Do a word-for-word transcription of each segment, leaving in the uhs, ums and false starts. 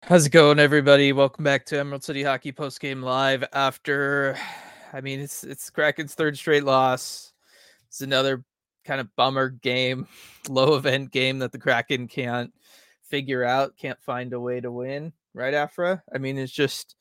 How's it going, everybody? Welcome back to Emerald City Hockey Post Game Live. After, I mean, it's it's Kraken's third straight loss. It's another kind of bummer game, low event game that the Kraken can't figure out, can't find a way to win. Right, Afra? I mean, it's just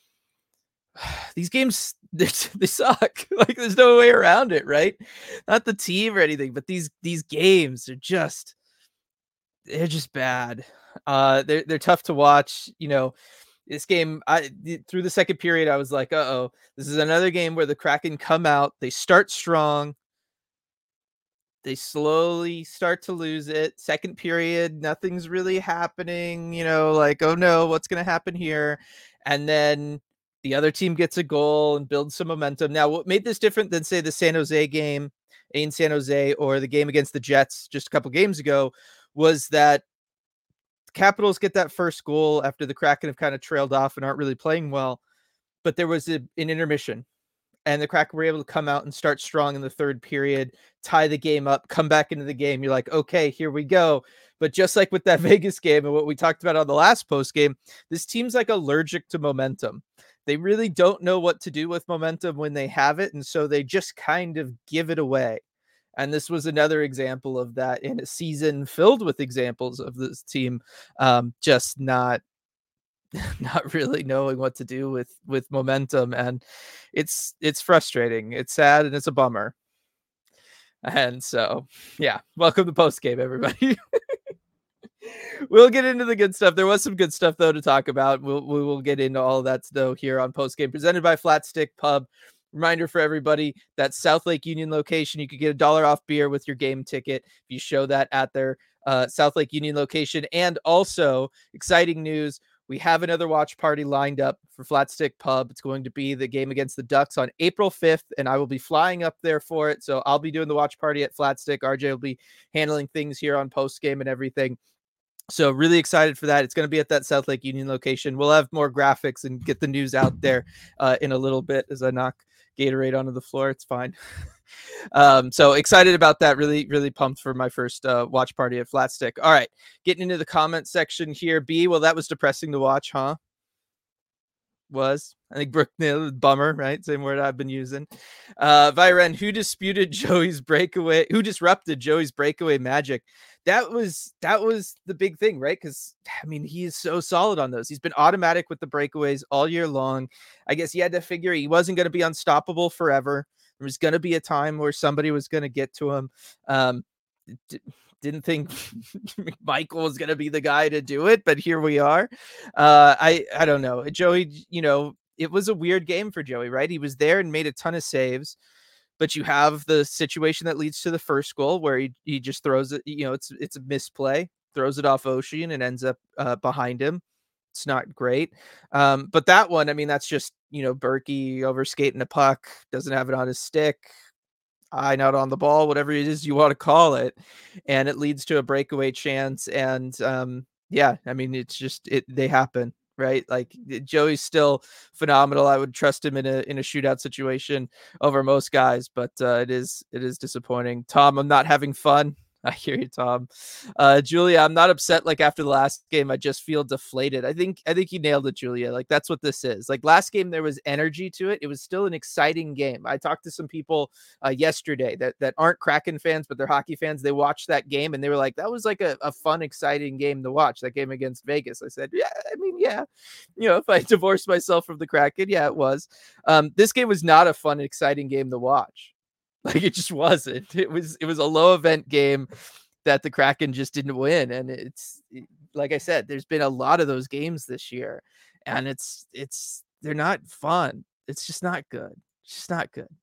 these games they, they suck. Like, there's no way around it, right? Not the team or anything, but these these games are just they're just bad. Uh, they're they're tough to watch. You know, this game, I through the second period, I was like, uh oh, this is another game where the Kraken come out, they start strong, they slowly start to lose it. Second period, nothing's really happening. You know, like, oh no, what's gonna happen here? And then the other team gets a goal and builds some momentum. Now, what made this different than say the San Jose game in San Jose or the game against the Jets just a couple games ago was that Capitals get that first goal after the Kraken have kind of trailed off and aren't really playing well, but there was a, an intermission, and the Kraken were able to come out and start strong in the third period, tie the game up, come back into the game. You're like, okay, here we go. But just like with that Vegas game and what we talked about on the last post game, this team's like allergic to momentum. They really don't know what to do with momentum when they have it, and so they just kind of give it away. And this was another example of that in a season filled with examples of this team um, just not not really knowing what to do with with momentum, and it's it's frustrating, it's sad, and it's a bummer. And so yeah, welcome to post game, everybody. We'll get into the good stuff. There was some good stuff though to talk about. We'll we will get into all of that though here on post game, presented by Flat Stick Pub. Reminder for everybody that South Lake Union location, you could get a dollar off beer with your game ticket if you show that at their uh, South Lake Union location. And also, exciting news, we have another watch party lined up for Flat Stick Pub. It's going to be the game against the Ducks on April fifth, and I will be flying up there for it. So I'll be doing the watch party at Flat Stick. R J will be handling things here on post game and everything. So really excited for that. It's going to be at that South Lake Union location. We'll have more graphics and get the news out there uh, in a little bit as I knock Gatorade onto the floor. It's fine. um, so excited about that. Really, really pumped for my first uh, watch party at Flat Stick. All right, getting into the comment section here. B, well, that was depressing to watch, huh? Was I think Brooke nailed bummer, right? Same word I've been using. Uh Viren, who disputed Joey's breakaway, who disrupted Joey's breakaway magic? That was that was the big thing, right? Because I mean, he is so solid on those. He's been automatic with the breakaways all year long. I guess he had to figure he wasn't going to be unstoppable forever. There was going to be a time where somebody was going to get to him. Um, d- didn't think Michael was going to be the guy to do it, but here we are. Uh, I, I don't know. Joey, you know, it was a weird game for Joey, right? He was there and made a ton of saves, but you have the situation that leads to the first goal where he, he just throws it, you know, it's, it's a misplay, throws it off Ocean and ends up uh, behind him. It's not great. Um, but that one, I mean, that's just, you know, Berkey over skating a puck, doesn't have it on his stick, eye not on the ball, whatever it is you want to call it. And it leads to a breakaway chance. And um, yeah, I mean, it's just, it, they happen, right? Like Joey's still phenomenal. I would trust him in a, in a shootout situation over most guys, but uh, it is, it is disappointing. Tom, I'm not having fun. I hear you, Tom. Uh, Julia, I'm not upset. Like after the last game, I just feel deflated. I think, I think you nailed it, Julia. Like that's what this is. Like last game, there was energy to it. It was still an exciting game. I talked to some people uh, yesterday that, that aren't Kraken fans, but they're hockey fans. They watched that game and they were like, that was like a, a fun, exciting game to watch, that game against Vegas. I said, yeah, I mean, yeah, you know, if I divorced myself from the Kraken, yeah, it was. Um, this game was not a fun, exciting game to watch. Like it just wasn't. It was it was a low event game that the Kraken just didn't win. And it's like I said, there's been a lot of those games this year, and it's it's they're not fun. It's just not good. It's just not good.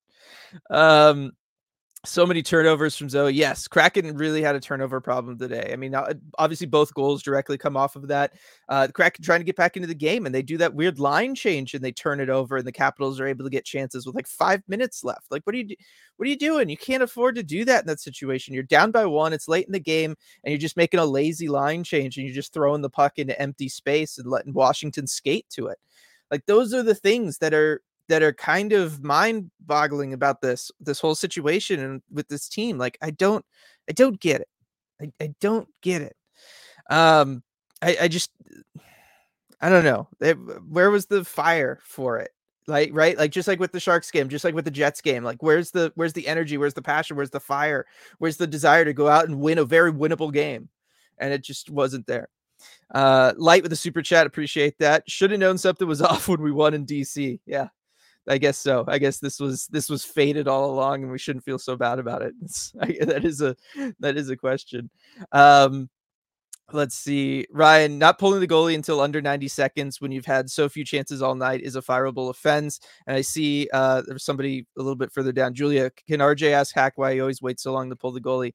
Um, so many turnovers from Zoe. Yes, Kraken really had a turnover problem today. I mean, obviously both goals directly come off of that. Uh, the Kraken trying to get back into the game, and they do that weird line change and they turn it over, and the Capitals are able to get chances with like five minutes left. Like, what are you, do- what are you doing? You can't afford to do that in that situation. You're down by one. It's late in the game, and you're just making a lazy line change, and you're just throwing the puck into empty space and letting Washington skate to it. Like those are the things that are that are kind of mind-boggling about this this whole situation and with this team. Like I don't I don't get it. I, I don't get it. Um I, I just I don't know. It, where was the fire for it? Like, right? Like, just like with the Sharks game, just like with the Jets game, like, where's the where's the energy? Where's the passion? Where's the fire? Where's the desire to go out and win a very winnable game? And it just wasn't there. Uh, Light with the super chat, appreciate that. Should have known something was off when we won in D C. Yeah, I guess so. I guess this was this was fated all along, and we shouldn't feel so bad about it. It's, I, that is a that is a question. Um, let's see. Ryan, not pulling the goalie until under ninety seconds when you've had so few chances all night is a fireable offense. And I see uh, there's somebody a little bit further down. Julia, can R J ask Hack why he always waits so long to pull the goalie?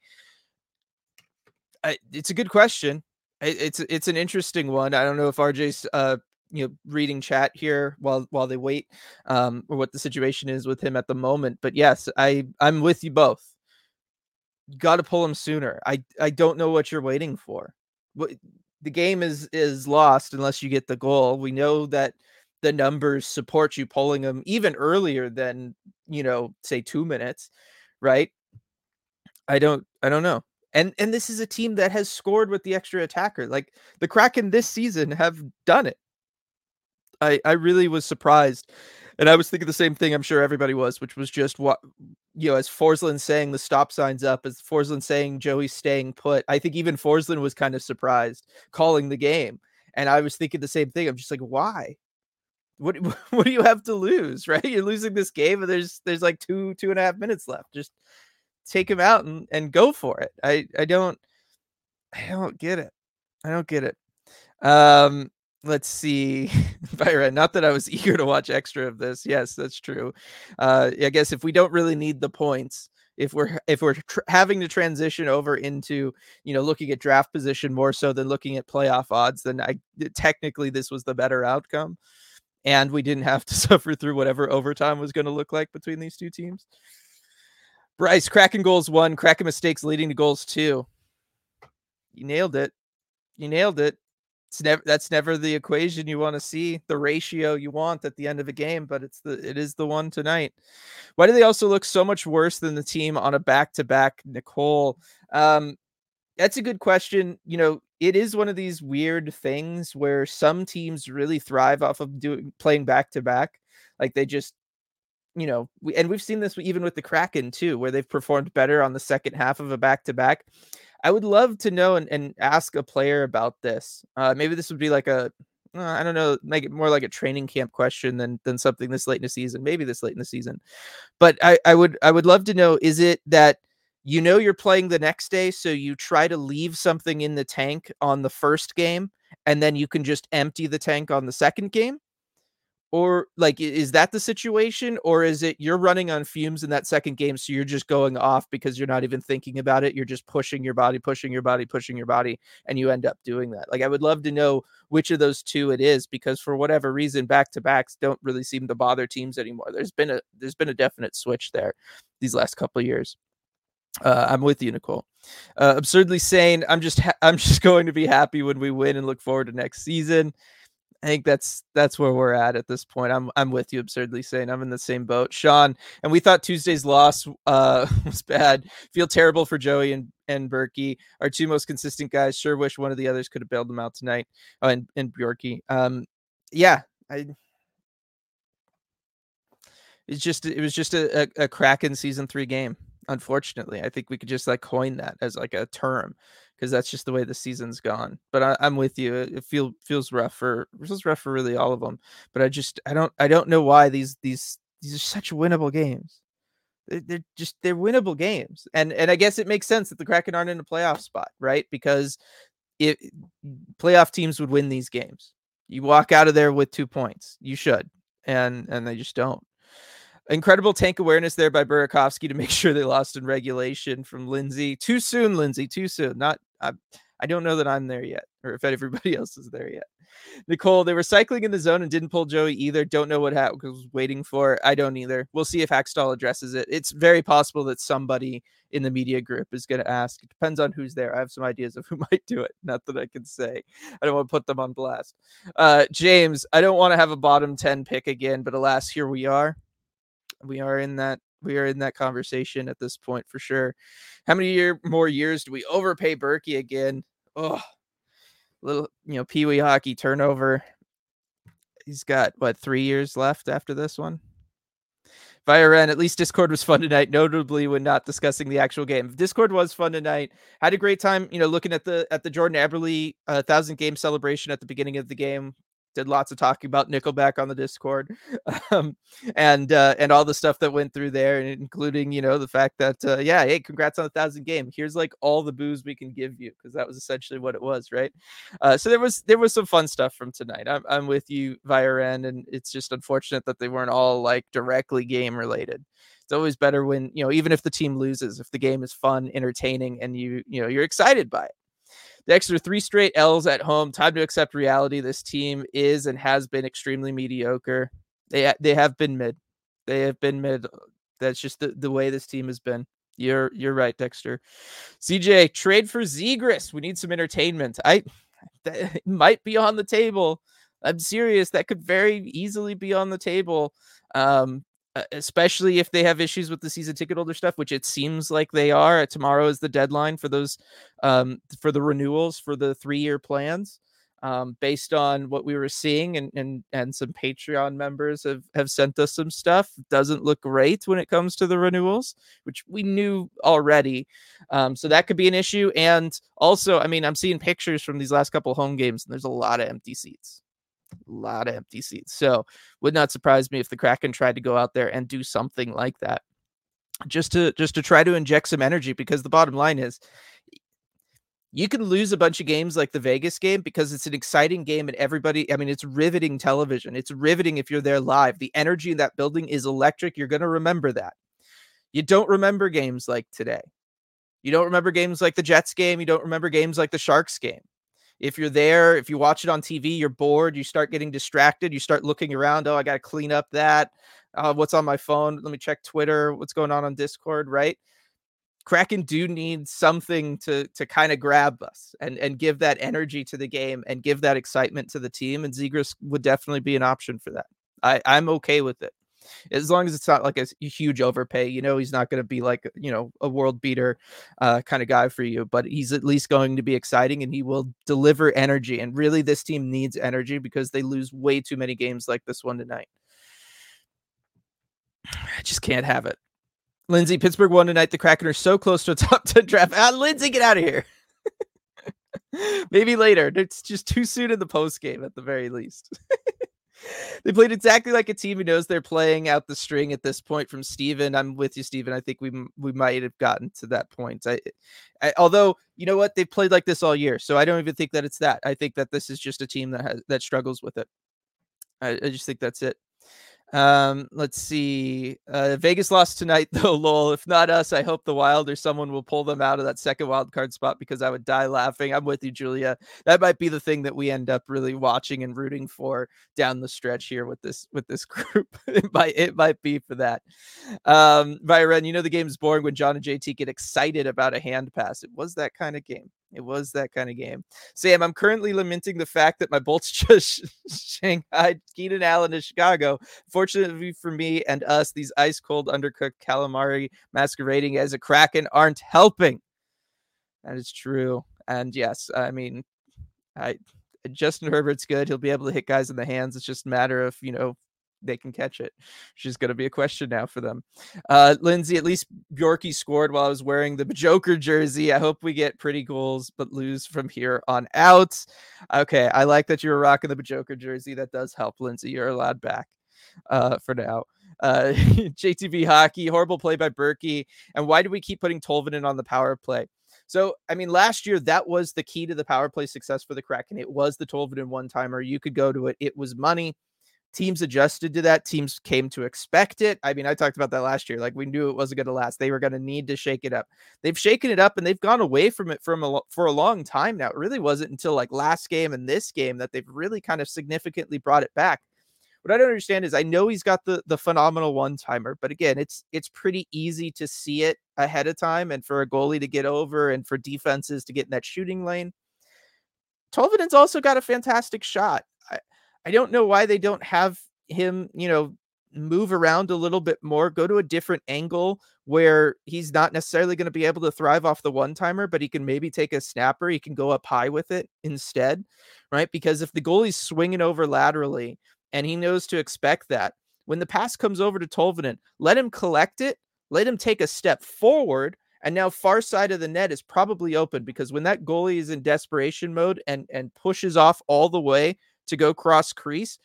I, it's a good question. It, it's it's an interesting one. I don't know if R J's uh you know reading chat here while while they wait, um, or what the situation is with him at the moment. But yes, I I'm with you both. Got to pull him sooner. I I don't know what you're waiting for. What the game is is lost unless you get the goal. We know that the numbers support you pulling him even earlier than, you know, say two minutes, right? I don't I don't know. And and this is a team that has scored with the extra attacker. Like the Kraken this season have done it. I I really was surprised. And I was thinking the same thing I'm sure everybody was, which was just what, you know, as Forsland saying the stop signs up, as Forsland saying Joey's staying put. I think even Forsland was kind of surprised calling the game. And I was thinking the same thing. I'm just like, why? What what do you have to lose, right? You're losing this game and there's there's like two, two and a half minutes left. Just take him out and, and go for it. I, I don't I don't get it. I don't get it. Um, let's see. Byron, not that I was eager to watch extra of this. Yes, that's true. Uh, I guess if we don't really need the points, if we're if we're tr- having to transition over into, you know, looking at draft position more so than looking at playoff odds, then I technically this was the better outcome, and we didn't have to suffer through whatever overtime was going to look like between these two teams. Bryce, Kraken goals one, Kraken mistakes leading to goals two. You nailed it. You nailed it. It's never that's never the equation you want to see, the ratio you want at the end of a game, but it's the it is the one tonight. Why do they also look so much worse than the team on a back-to-back, Nicole? Um, that's a good question. You know, it is one of these weird things where some teams really thrive off of doing playing back-to-back. Like they just, you know, we, and we've seen this even with the Kraken too, where they've performed better on the second half of a back-to-back. I would love to know and, and ask a player about this. Uh, maybe this would be like a, uh, I don't know, make it more like a training camp question than than something this late in the season. Maybe this late in the season, but I, I would I would love to know: is it that you know you're playing the next day, so you try to leave something in the tank on the first game, and then you can just empty the tank on the second game? Or like, i- is that the situation? Or is it you're running on fumes in that second game, so you're just going off because you're not even thinking about it? You're just pushing your body, pushing your body, pushing your body, and you end up doing that. Like, I would love to know which of those two it is, because for whatever reason, back to backs don't really seem to bother teams anymore. There's been a there's been a definite switch there these last couple of years. Uh, I'm with you, Nicole. Uh, absurdly sane. I'm just ha- I'm just going to be happy when we win and look forward to next season. I think that's that's where we're at at this point. I'm I'm with you, absurdly saying I'm in the same boat, Sean. And we thought Tuesday's loss uh, was bad. Feel terrible for Joey and and Berkey, our two most consistent guys. Sure wish one of the others could have bailed them out tonight. Oh, and and Bjorky. Um, yeah, I. It's just it was just a, a, a Kraken season three game. Unfortunately, I think we could just like coin that as like a term, because that's just the way the season's gone. But I, I'm with you. It, it feel feels rough for it feels rough for really all of them. But I just I don't I don't know why these these these are such winnable games. They're, they're just they're winnable games, and and I guess it makes sense that the Kraken aren't in a playoff spot, right? Because it playoff teams would win these games. You walk out of there with two points. You should, and and they just don't. Incredible tank awareness there by Burakovsky to make sure they lost in regulation from Lindsay. Too soon, Lindsay. Too soon. Not. I, I don't know that I'm there yet, or if everybody else is there yet. Nicole, they were cycling in the zone and didn't pull Joey either. Don't know what Hack was waiting for. I don't either. We'll see if Hackstall addresses it. It's very possible that somebody in the media group is going to ask. It depends on who's there. I have some ideas of who might do it. Not that I can say. I don't want to put them on blast. Uh, James, I don't want to have a bottom ten pick again, but alas, here we are. We are in that we are in that conversation at this point for sure. How many year more years do we overpay Berkey again? Oh, little, you know, Pee Wee hockey turnover. he's got what three years left after this one. Viren, at least Discord was fun tonight, notably when not discussing the actual game. Discord was fun tonight. Had a great time, you know, looking at the at the Jordan Eberle uh, thousand game celebration at the beginning of the game. Did lots of talking about Nickelback on the Discord, um, and uh, and all the stuff that went through there, including you know the fact that uh, yeah, hey, congrats on a thousand game. Here's like all the booze we can give you because that was essentially what it was, right? Uh, so there was there was some fun stuff from tonight. I'm I'm with you, Viren, and it's just unfortunate that they weren't all like directly game related. It's always better when you know even if the team loses, if the game is fun, entertaining, and you you know you're excited by it. Dexter, three straight L's at home. Time to accept reality. This team is and has been extremely mediocre. They they have been mid. They have been mid. That's just the, the way this team has been. You're you're right, Dexter. C J, trade for Zegras. We need some entertainment. I that might be on the table. I'm serious. That could very easily be on the table. Um, especially if they have issues with the season ticket holder stuff, which it seems like they are. Tomorrow is the deadline for those, um, for the renewals for the three-year plans, um, based on what we were seeing, and and and some Patreon members have have sent us some stuff. Doesn't look great when it comes to the renewals, which we knew already. Um, so that could be an issue. And also, I mean, I'm seeing pictures from these last couple home games, and there's a lot of empty seats. A lot of empty seats. So would not surprise me if the Kraken tried to go out there and do something like that just to just to try to inject some energy, because the bottom line is you can lose a bunch of games like the Vegas game because it's an exciting game and everybody, I mean, it's riveting television. It's riveting if you're there live. The energy in that building is electric. You're going to remember that. You don't remember games like today. You don't remember games like the Jets game. You don't remember games like the Sharks game. If you're there, if you watch it on T V, you're bored, you start getting distracted, you start looking around. Oh, I got to clean up that. Uh, what's on my phone? Let me check Twitter. What's going on on Discord, right? Kraken do need something to to kind of grab us and, and give that energy to the game and give that excitement to the team. And Zegras would definitely be an option for that. I, I'm okay with it. As long as it's not like a huge overpay, you know, he's not going to be like, you know, a world beater uh, kind of guy for you, but he's at least going to be exciting and he will deliver energy. And really, this team needs energy because they lose way too many games like this one tonight. I just can't have it. Lindsay, Pittsburgh won tonight. The Kraken are so close to a top ten draft. Ah, Lindsay, get out of here. Maybe later. It's just too soon in the post game at the very least. They played exactly like a team who knows they're playing out the string at this point from Steven. I'm with you, Steven. I think we we might have gotten to that point. I, I, although, you know what? They've played like this all year, so I don't even think that it's that. I think that this is just a team that has that struggles with it. I, I just think that's it. Um, let's see. Uh, Vegas lost tonight, though. Lol. If not us, I hope the Wild or someone will pull them out of that second wild card spot because I would die laughing. I'm with you, Julia. That might be the thing that we end up really watching and rooting for down the stretch here with this with this group. it might it might be for that. Um, Byron, you know the game is boring when John and J T get excited about a hand pass. It was that kind of game. It was that kind of game. Sam, I'm currently lamenting the fact that my Bolts just shanghaied Keenan Allen to Chicago. Fortunately for me and us, these ice cold undercooked calamari masquerading as a Kraken aren't helping. That is true. And yes, I mean, I Justin Herbert's good. He'll be able to hit guys in the hands. It's just a matter of, you know, they can catch it, which is going to be a question now for them. Uh, Lindsay, at least Bjorky scored while I was wearing the Joker jersey. I hope we get pretty goals, but lose from here on out. Okay, I like that you were rocking the Joker jersey. That does help, Lindsay. You're allowed back uh, for now. Uh, J T B hockey, horrible play by Berkey. And why do we keep putting Tolvanen on the power play? So, I mean, last year, that was the key to the power play success for the Kraken. It was the Tolvanen one-timer. You could go to it. It was money. Teams adjusted to that. Teams came to expect it. I mean, I talked about that last year. Like, we knew it wasn't going to last. They were going to need to shake it up. They've shaken it up, and they've gone away from it from a, for a long time now. It really wasn't until like last game and this game that they've really kind of significantly brought it back. What I don't understand is I know he's got the the phenomenal one-timer, but again, it's it's pretty easy to see it ahead of time and for a goalie to get over and for defenses to get in that shooting lane. Tolvanen's also got a fantastic shot. I, I don't know why they don't have him, you know, move around a little bit more, go to a different angle where he's not necessarily going to be able to thrive off the one-timer, but he can maybe take a snapper. He can go up high with it instead, right? Because if the goalie's swinging over laterally, and he knows to expect that. When the pass comes over to Tolvanen, let him collect it, let him take a step forward, and now far side of the net is probably open, because when that goalie is in desperation mode and and pushes off all the way to go cross crease,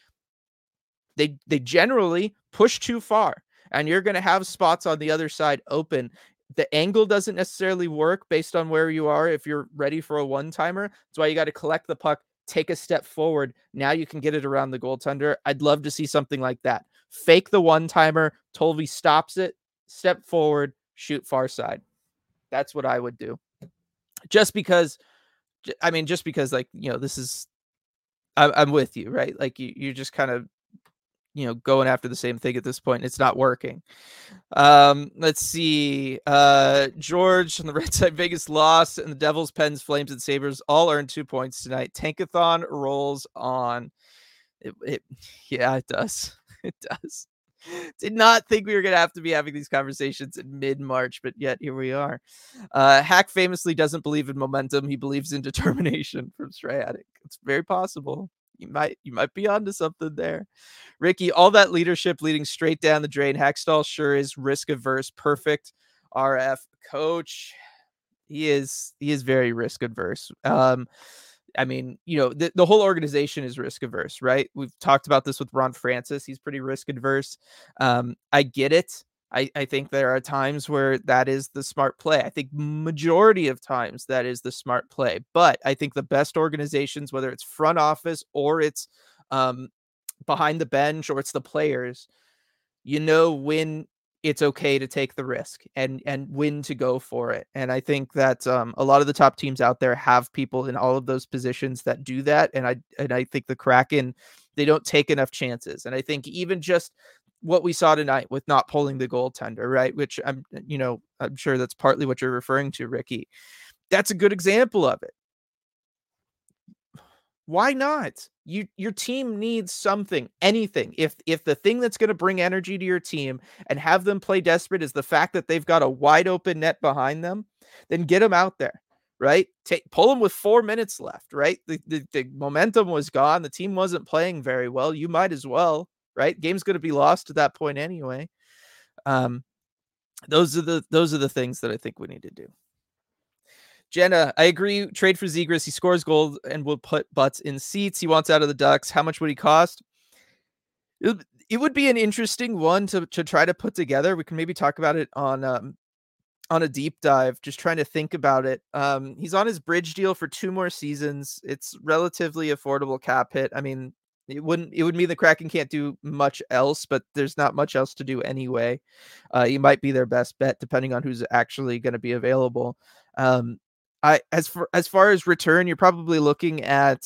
they they generally push too far, and you're going to have spots on the other side open. The angle doesn't necessarily work based on where you are if you're ready for a one-timer. That's why you got to collect the puck, take a step forward. Now you can get it around the goaltender. I'd love to see something like that. Fake the one-timer, Tolvy stops it, step forward, shoot far side. That's what I would do. Just because, I mean, just because, like, you know, this is, I, I'm with you, right? Like, you, you're just kind of, you know, going after the same thing at this point. It's not working. Um, let's see. Uh, George and the Red Side Vegas lost, and the Devils, Pens, Flames, and Sabres all earned two points tonight. Tankathon rolls on. It, it yeah, it does. It does. Did not think we were going to have to be having these conversations in mid-March, but yet here we are. Uh, Hack famously doesn't believe in momentum. He believes in determination from Strayatic. It's very possible. You might you might be onto something there. Ricky, all that leadership leading straight down the drain. Hackstall sure is risk averse. Perfect R F coach. He is he is very risk adverse. Um, I mean, you know, the, the whole organization is risk averse, right? We've talked about this with Ron Francis. He's pretty risk adverse. Um, I get it. I, I think there are times where that is the smart play. I think majority of times that is the smart play. But I think the best organizations, whether it's front office or it's um, behind the bench or it's the players, you know when it's okay to take the risk and and when to go for it. And I think that um, a lot of the top teams out there have people in all of those positions that do that. And I and I think the Kraken, they don't take enough chances. And I think even just what we saw tonight with not pulling the goaltender, right? Which I'm, you know, I'm sure that's partly what you're referring to, Ricky. That's a good example of it. Why not? You your team needs something, anything. If if the thing that's going to bring energy to your team and have them play desperate is the fact that they've got a wide open net behind them, then get them out there, right? Take pull them with four minutes left, right? The, the the momentum was gone. The team wasn't playing very well. You might as well, right? Game's going to be lost at that point anyway. Um, those are the those are the things that I think we need to do. Jenna, I agree. Trade for Zegras. He scores goals and will put butts in seats. He wants out of the Ducks. How much would he cost? It, it would be an interesting one to, to try to put together. We can maybe talk about it on um, on a deep dive, just trying to think about it. Um, he's on his bridge deal for two more seasons. It's relatively affordable cap hit. I mean, it wouldn't it would mean the Kraken can't do much else, but there's not much else to do anyway. Uh, he might be their best bet depending on who's actually going to be available. Um, I as for as far as return, you're probably looking at,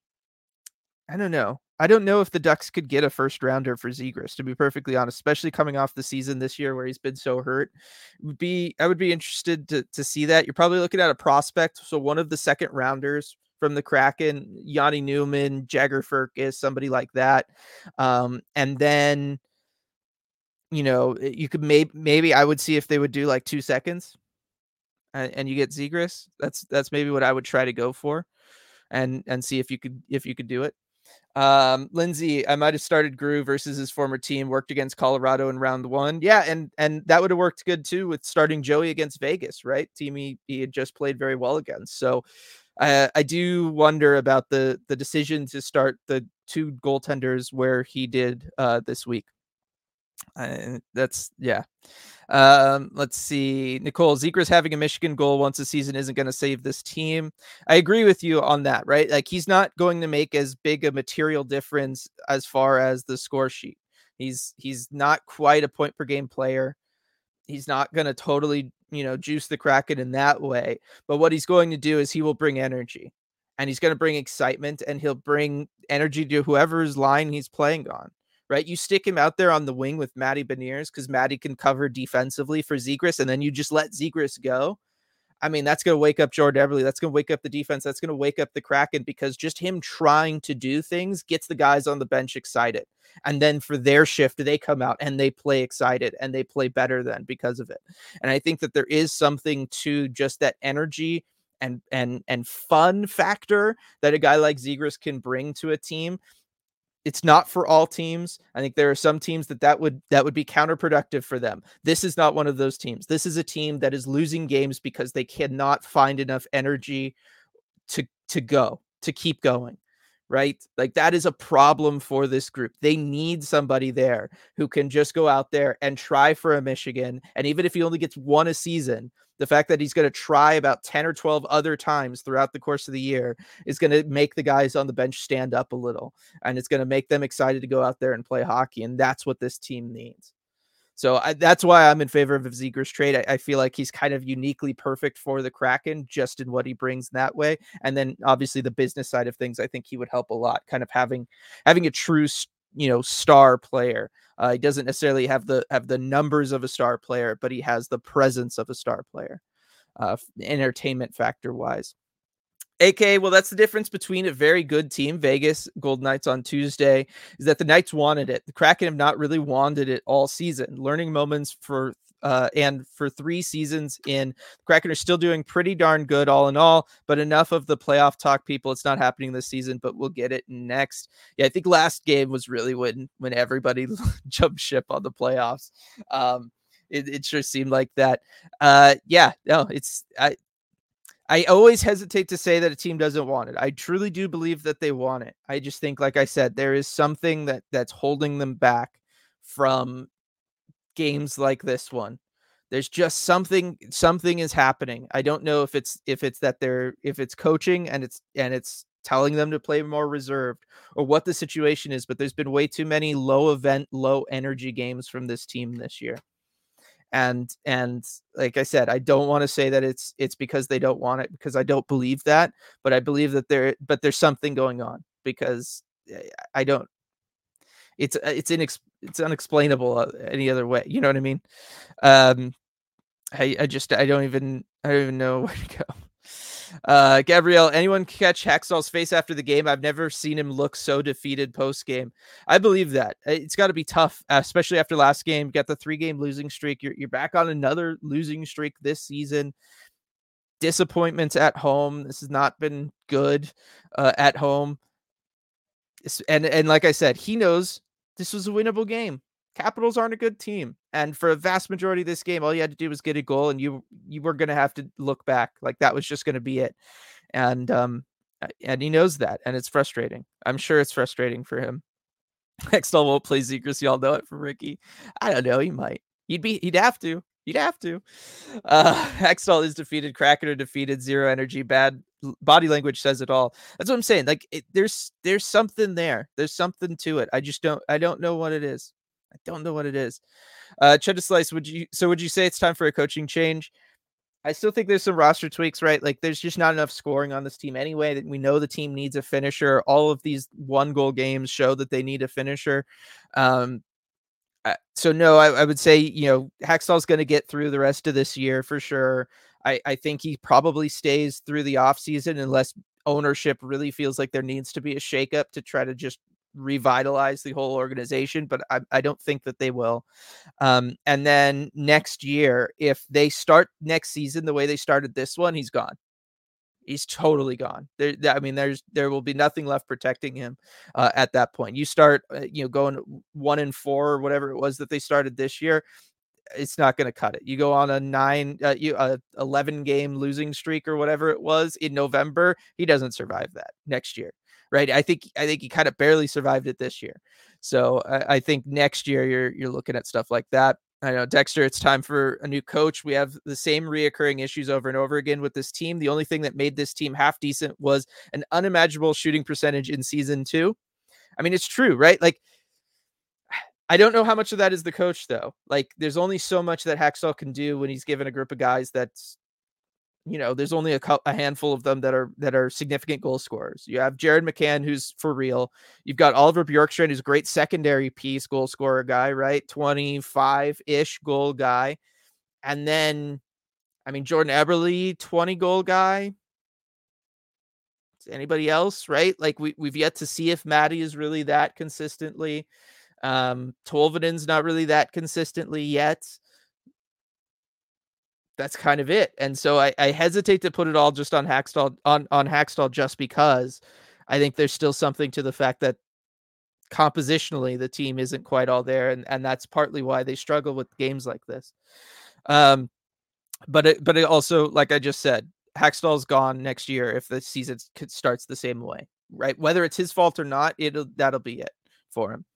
I don't know. I don't know if the Ducks could get a first rounder for Zegras, to be perfectly honest, especially coming off the season this year where he's been so hurt. Would be I would be interested to to see that. You're probably looking at a prospect, so one of the second rounders from the Kraken, Yanni Newman, Jagger Firkus, somebody like that. Um, and then, you know, you could maybe maybe I would see if they would do like two seconds. And, and you get Zegras. That's that's maybe what I would try to go for, and and see if you could if you could do it. Um, Lindsay, I might have started Grew versus his former team, worked against Colorado in round one. Yeah, and and that would have worked good too with starting Joey against Vegas, right? Team he, he had just played very well against. So uh, I do wonder about the the decision to start the two goaltenders where he did uh, this week. Uh, that's yeah. Um, let's see. Nicole, Zegras having a Michigan goal once a season isn't going to save this team. I agree with you on that, right? Like, he's not going to make as big a material difference as far as the score sheet. He's he's not quite a point per game player. He's not going to totally, you know, juice the Kraken in that way. But what he's going to do is he will bring energy, and he's going to bring excitement, and he'll bring energy to whoever's line he's playing on. Right, you stick him out there on the wing with Matty Beniers because Matty can cover defensively for Zegras, and then you just let Zegras go. I mean, that's going to wake up Jordan Eberle. That's going to wake up the defense. That's going to wake up the Kraken, because just him trying to do things gets the guys on the bench excited. And then for their shift, they come out and they play excited and they play better then because of it. And I think that there is something to just that energy and and and fun factor that a guy like Zegras can bring to a team. it's not for all teams. I think there are some teams that that would that would be counterproductive for them. This is not one of those teams. This is a team that is losing games because they cannot find enough energy to to go, to keep going, right? Like that is a problem for this group. They need somebody there who can just go out there and try for a Michigan. And even if he only gets one a season, the fact that he's going to try about ten or twelve other times throughout the course of the year is going to make the guys on the bench stand up a little, and it's going to make them excited to go out there and play hockey. And that's what this team needs. So I, that's why I'm in favor of Zegras trade. I, I feel like he's kind of uniquely perfect for the Kraken just in what he brings that way. And then obviously the business side of things, I think he would help a lot, kind of having, having a true, you know, star player. Uh, he doesn't necessarily have the, have the numbers of a star player, but he has the presence of a star player, uh, entertainment factor wise. A K, well, that's the difference between a very good team, Vegas Golden Knights on Tuesday, is that the Knights wanted it. The Kraken have not really wanted it all season. Learning moments for uh, and for three seasons in, the Kraken are still doing pretty darn good all in all, but enough of the playoff talk, people. It's not happening this season, but we'll get it next. Yeah, I think last game was really when when everybody jumped ship on the playoffs. Um, it, it sure seemed like that. Uh, yeah, no, it's I. I always hesitate to say that a team doesn't want it. I truly do believe that they want it. I just think, like I said, there is something that that's holding them back from games like this one. There's just something, something is happening. I don't know if it's, if it's that they're, if it's coaching and it's, and it's telling them to play more reserved or what the situation is, but there's been way too many low event, low energy games from this team this year. And, and like I said, I don't want to say that it's, it's because they don't want it, because I don't believe that, but I believe that there, but there's something going on, because I don't, it's, it's, inex, it's unexplainable any other way. You know what I mean? Um, I, I just, I don't even, I don't even know where to go. Uh, Gabrielle, anyone catch Hackstall's face after the game? I've never seen him look so defeated post game. I believe that it's got to be tough, especially after last game. Got the three game losing streak. You're you're back on another losing streak this season. Disappointments at home. This has not been good uh, at home. And and like I said, he knows this was a winnable game. Capitals aren't a good team. And for a vast majority of this game, all you had to do was get a goal, and you you were going to have to look back. Like that was just going to be it. And um and he knows that, and it's frustrating. I'm sure it's frustrating for him. Hextall won't play Zegras. Y'all know it for Ricky. I don't know. He might. He'd be. He'd have to. He'd have to. Uh, Hextall is defeated. Kraken are defeated. Zero energy. Bad body language says it all. That's what I'm saying. Like it, there's there's something there. There's something to it. I just don't. I don't know what it is. I don't know what it is. Uh, Cheddar Slice, would you, so would you say it's time for a coaching change? I still think there's some roster tweaks, right? Like there's just not enough scoring on this team anyway. That we know the team needs a finisher. All of these one goal games show that they need a finisher. Um, so no, I, I would say, you know, Hackstall's going to get through the rest of this year for sure. I, I think he probably stays through the offseason unless ownership really feels like there needs to be a shakeup to try to just revitalize the whole organization, but I, I don't think that they will. Um, and then next year, if they start next season the way they started this one, he's gone. He's totally gone. There, I mean, there's there will be nothing left protecting him uh, at that point. You start, uh, you know, going one and four or whatever it was that they started this year. It's not going to cut it. You go on a nine, uh, you uh, eleven game losing streak or whatever it was in November. He doesn't survive that next year. Right. I think I think he kind of barely survived it this year. So I, I think next year you're you're looking at stuff like that. I know, Dexter, it's time for a new coach. We have the same reoccurring issues over and over again with this team. The only thing that made this team half decent was an unimaginable shooting percentage in season two. I mean, it's true, right? Like, I don't know how much of that is the coach, though. Like, there's only so much that Hackstall can do when he's given a group of guys that's, you know, there's only a, a handful of them that are that are significant goal scorers. You have Jared McCann, who's for real. You've got Oliver Bjorkstrand, who's a great secondary piece, goal scorer guy, right? twenty-five-ish goal guy. And then, I mean, Jordan Eberle, twenty goal guy. Anybody else, right? Like, we, we've yet to see if Maddie is really that consistently. Um, Tolvanen's not really that consistently yet. That's kind of it. And so I, I hesitate to put it all just on Hackstall on, on Hackstall, just because I think there's still something to the fact that compositionally, the team isn't quite all there, and and that's partly why they struggle with games like this. Um, but it but it also, like I just said, Hackstall's gone next year if the season starts the same way, right? Whether it's his fault or not, it'll that'll be it for him.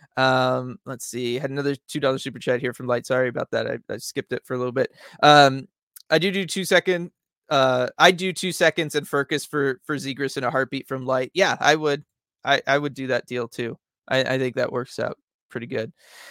Um, let's see. Had another two dollar super chat here from Light. Sorry about that. I, I skipped it for a little bit. Um, I do do two second. Uh, I do two seconds and Furcus for for Zegras in a heartbeat from Light. Yeah, I would. I I would do that deal too. I I think that works out pretty good.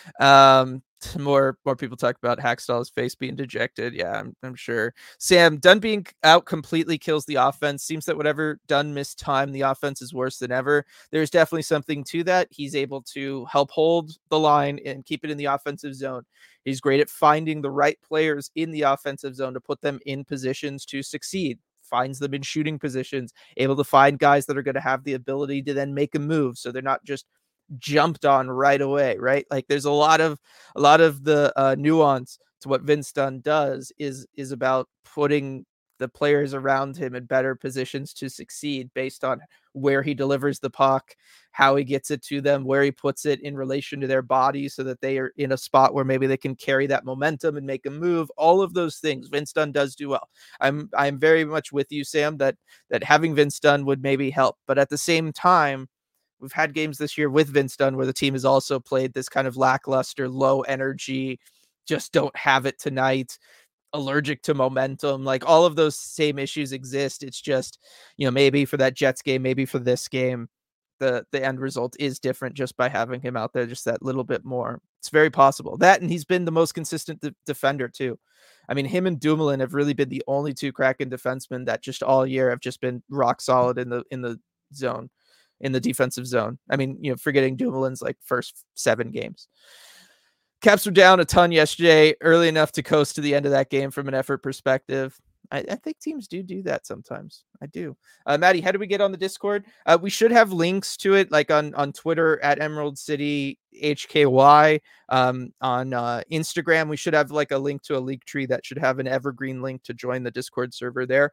Um, more more people talk about Hackstall's face being dejected. Yeah, I'm, I'm sure. Sam, Dunn being out completely kills the offense. Seems that whatever Dunn missed time, the offense is worse than ever. There's definitely something to that. He's able to help hold the line and keep it in the offensive zone. He's great at finding the right players in the offensive zone to put them in positions to succeed. Finds them in shooting positions, able to find guys that are going to have the ability to then make a move, so they're not just jumped on right away, right? Like there's a lot of a lot of the uh, nuance to what Vince Dunn does is is about putting the players around him in better positions to succeed based on where he delivers the puck, how he gets it to them, where he puts it in relation to their body so that they are in a spot where maybe they can carry that momentum and make a move. All of those things Vince Dunn does do well. I'm I'm very much with you, Sam, that that having Vince Dunn would maybe help, but at the same time, we've had games this year with Vince Dunn where the team has also played this kind of lackluster, low energy, just don't have it tonight, allergic to momentum. Like all of those same issues exist. It's just, you know, maybe for that Jets game, maybe for this game, the the end result is different just by having him out there just that little bit more. It's very possible. That, and he's been the most consistent de- defender too. I mean, him and Dumoulin have really been the only two Kraken defensemen that just all year have just been rock solid in the in the zone. In the defensive zone. I mean, you know, forgetting Dumoulin's like first seven games. Caps were down a ton yesterday, early enough to coast to the end of that game from an effort perspective. I, I think teams do do that sometimes. I do. Uh, Maddie, how do we get on the Discord? Uh, we should have links to it, like on, on Twitter at Emerald City H K Y. Um, on uh, Instagram, we should have like a link to a leak tree that should have an evergreen link to join the Discord server there.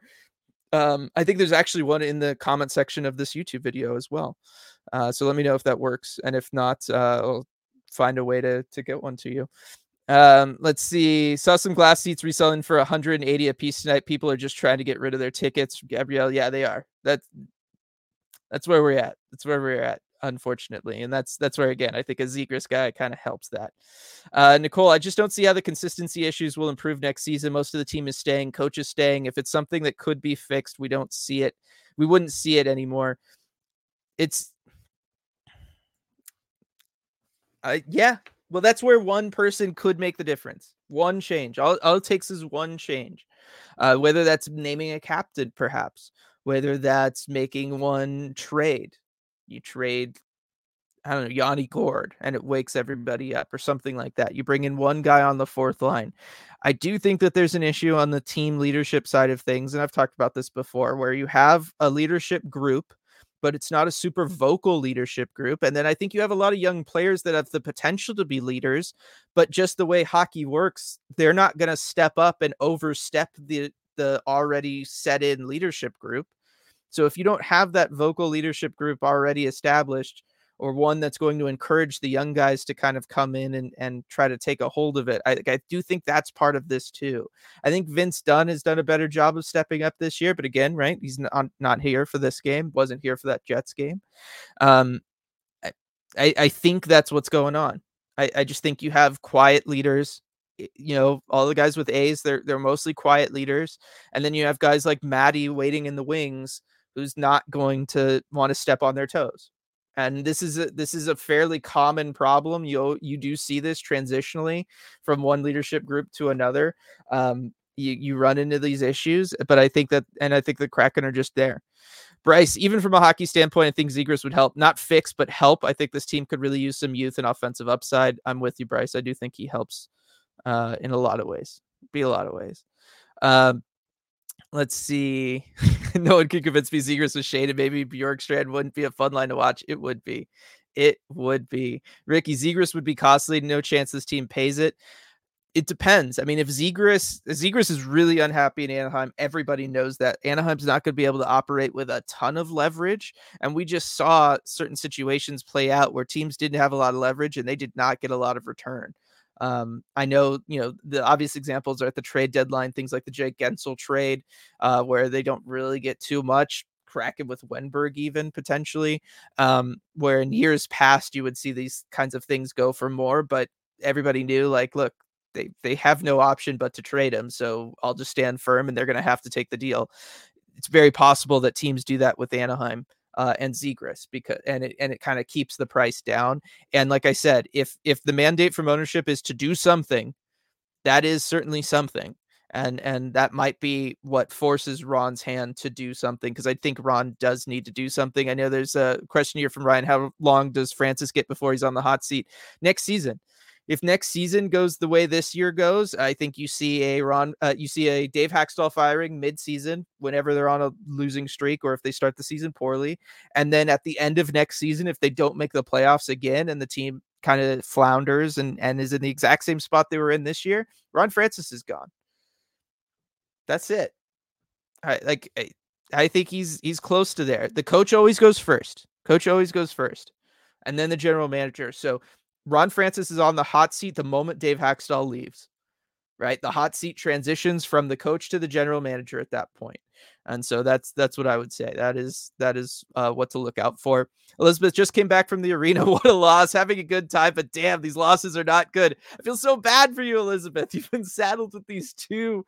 Um, I think there's actually one in the comment section of this YouTube video as well. Uh, so let me know if that works. And if not, uh, I'll find a way to, to get one to you. Um, let's see. Saw some glass seats reselling for one hundred eighty a piece tonight. People are just trying to get rid of their tickets. Gabrielle, yeah, they are. That's, that's where we're at. That's where we're at, unfortunately. And that's that's where, again, I think a Zegras guy kind of helps that. Uh, Nicole, I just don't see how the consistency issues will improve next season. Most of the team is staying. Coach is staying. If it's something that could be fixed, we don't see it. We wouldn't see it anymore. It's, uh, yeah. Well, that's where one person could make the difference. One change. All, all it takes is one change. Uh, whether that's naming a captain, perhaps. Whether that's making one trade. You trade, I don't know, Yanni Gord, and it wakes everybody up or something like that. You bring in one guy on the fourth line. I do think that there's an issue on the team leadership side of things, and I've talked about this before, where you have a leadership group, but it's not a super vocal leadership group. And then I think you have a lot of young players that have the potential to be leaders, but just the way hockey works, they're not going to step up and overstep the the already set in leadership group. So if you don't have that vocal leadership group already established, or one that's going to encourage the young guys to kind of come in and, and try to take a hold of it, I, I do think that's part of this too. I think Vince Dunn has done a better job of stepping up this year, but again, right, he's not, not here for this game, wasn't here for that Jets game. Um, I, I, I think that's what's going on. I, I just think you have quiet leaders. You know, all the guys with A's, they're they're mostly quiet leaders, and then you have guys like Maddie waiting in the wings, who's not going to want to step on their toes. And this is a, this is a fairly common problem. You you do see this transitionally from one leadership group to another. Um, you you run into these issues, but I think that, and I think the Kraken are just there. Bryce, even from a hockey standpoint, I think Zegras would help, not fix, but help. I think this team could really use some youth and offensive upside. I'm with you, Bryce. I do think he helps uh, in a lot of ways. Be a lot of ways. Um, let's see. No one can convince me Zegras was shaded. Maybe Bjorkstrand wouldn't be a fun line to watch. It would be. It would be. Ricky, Zegras would be costly. No chance this team pays it. It depends. I mean, if Zegras Zegras is really unhappy in Anaheim, everybody knows that Anaheim's not going to be able to operate with a ton of leverage. And we just saw certain situations play out where teams didn't have a lot of leverage and they did not get a lot of return. Um, I know, you know, the obvious examples are at the trade deadline, things like the Jake Gensel trade, uh, where they don't really get too much. Kraken with Wenberg even potentially, um, where in years past you would see these kinds of things go for more, but everybody knew like, look, they they have no option but to trade him. So I'll just stand firm and they're going to have to take the deal. It's very possible that teams do that with Anaheim uh, and Zegras because and it and it kind of keeps the price down. And like I said, if if the mandate from ownership is to do something, that is certainly something. And and that might be what forces Ron's hand to do something, because I think Ron does need to do something. I know there's a question here from Ryan. How long does Francis get before he's on the hot seat next season? If next season goes the way this year goes, I think you see a Ron, uh, you see a Dave Haxtell firing mid-season whenever they're on a losing streak or if they start the season poorly. And then at the end of next season, if they don't make the playoffs again and the team kind of flounders and, and is in the exact same spot they were in this year, Ron Francis is gone. That's it. I like, I, I think he's, he's close to there. The coach always goes first. Coach always goes first. And then the general manager. So Ron Francis is on the hot seat the moment Dave Haxtell leaves, right? The hot seat transitions from the coach to the general manager at that point. And so that's, that's what I would say. That is, that is uh, what to look out for. Elizabeth just came back from the arena. What a loss, having a good time, but damn, these losses are not good. I feel so bad for you, Elizabeth. You've been saddled with these two.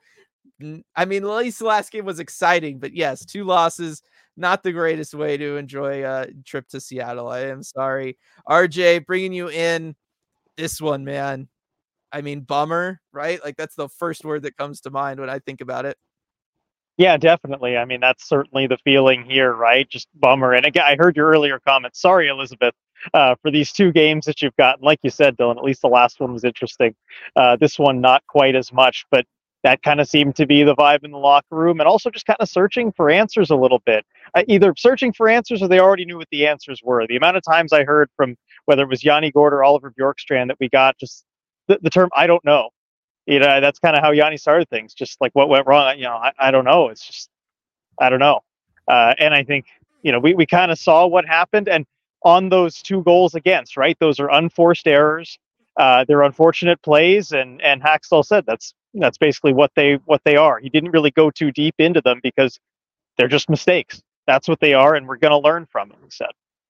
I mean, at least the last game was exciting, but yes, two losses, not the greatest way to enjoy a trip to Seattle. I am sorry. R J, bringing you in this one, man. I mean, bummer, right? Like that's the first word that comes to mind when I think about it. Yeah, definitely. I mean, that's certainly the feeling here, right? Just bummer. And again, I heard your earlier comment. Sorry, Elizabeth, uh, for these two games that you've gotten. Like you said, Dylan, at least the last one was interesting. Uh, this one, not quite as much, but that kind of seemed to be the vibe in the locker room, and also just kind of searching for answers a little bit. Uh, either searching for answers or they already knew what the answers were. The amount of times I heard from whether it was Yanni Gord or Oliver Bjorkstrand that we got just the, the term, I don't know. You know, that's kind of how Yanni started things. Just like what went wrong. You know, I, I don't know. It's just, I don't know. Uh, and I think, you know, we, we kind of saw what happened. And on those two goals against, right, those are unforced errors. Uh, they're unfortunate plays. And, and Haxtell said that's, that's basically what they, what they are. He didn't really go too deep into them because they're just mistakes. That's what they are. And we're going to learn from it, he said.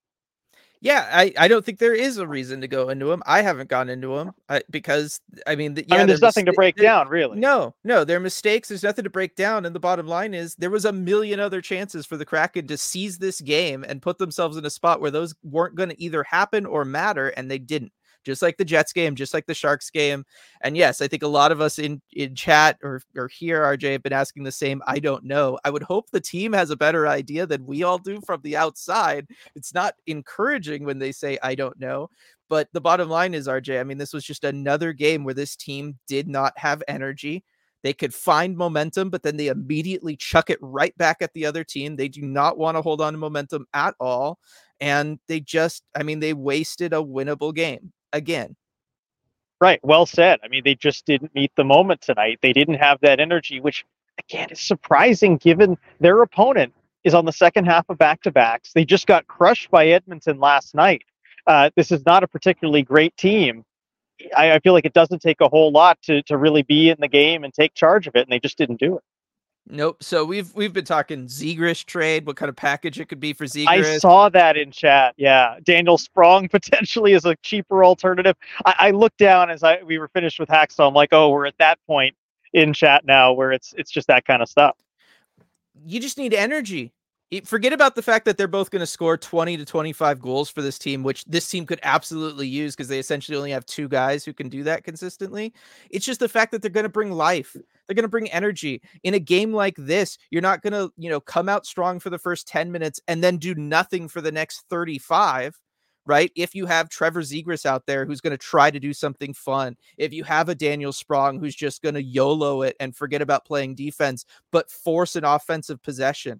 Yeah, I, I don't think there is a reason to go into them. I haven't gone into them uh, because, I mean, the, yeah, I mean, there's nothing mis- to break down, really. No, no, they're mistakes. There's nothing to break down. And the bottom line is there was a million other chances for the Kraken to seize this game and put themselves in a spot where those weren't going to either happen or matter, and they didn't. Just like the Jets game, just like the Sharks game. And yes, I think a lot of us in, in chat or, or here, R J, have been asking the same. I don't know. I would hope the team has a better idea than we all do from the outside. It's not encouraging when they say, I don't know. But the bottom line is, R J, I mean, this was just another game where this team did not have energy. They could find momentum, but then they immediately chuck it right back at the other team. They do not want to hold on to momentum at all. And they just, I mean, they wasted a winnable game again. Right. Well said. I mean, they just didn't meet the moment tonight. They didn't have that energy, which again is surprising given their opponent is on the second half of back-to-backs. They just got crushed by Edmonton last night. Uh, this is not a particularly great team. I, I feel like it doesn't take a whole lot to to really be in the game and take charge of it, and they just didn't do it. Nope. So we've we've been talking Zegras trade, what kind of package it could be for Zegras. I saw that in chat. Yeah, Daniel Sprong potentially is a cheaper alternative. I, I looked down as I we were finished with Haxtell. I'm like, oh, we're at that point in chat now where it's it's just that kind of stuff. You just need energy. Forget about the fact that they're both going to score twenty to twenty-five goals for this team, which this team could absolutely use because they essentially only have two guys who can do that consistently. It's just the fact that they're going to bring life. They're going to bring energy. In a game like this, you're not going to, you know, come out strong for the first ten minutes and then do nothing for the next thirty-five, right? If you have Trevor Zegras out there who's going to try to do something fun, if you have a Daniel Sprong who's just going to YOLO it and forget about playing defense, but force an offensive possession,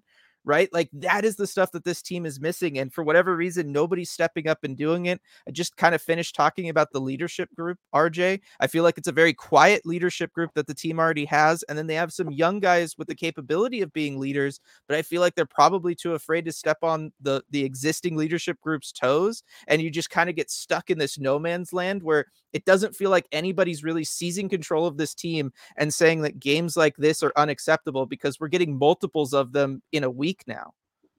right? Like that is the stuff that this team is missing. And for whatever reason, nobody's stepping up and doing it. I just kind of finished talking about the leadership group, R J. I feel like it's a very quiet leadership group that the team already has. And then they have some young guys with the capability of being leaders, but I feel like they're probably too afraid to step on the, the existing leadership group's toes. And you just kind of get stuck in this no man's land where it doesn't feel like anybody's really seizing control of this team and saying that games like this are unacceptable, because we're getting multiples of them in a week now.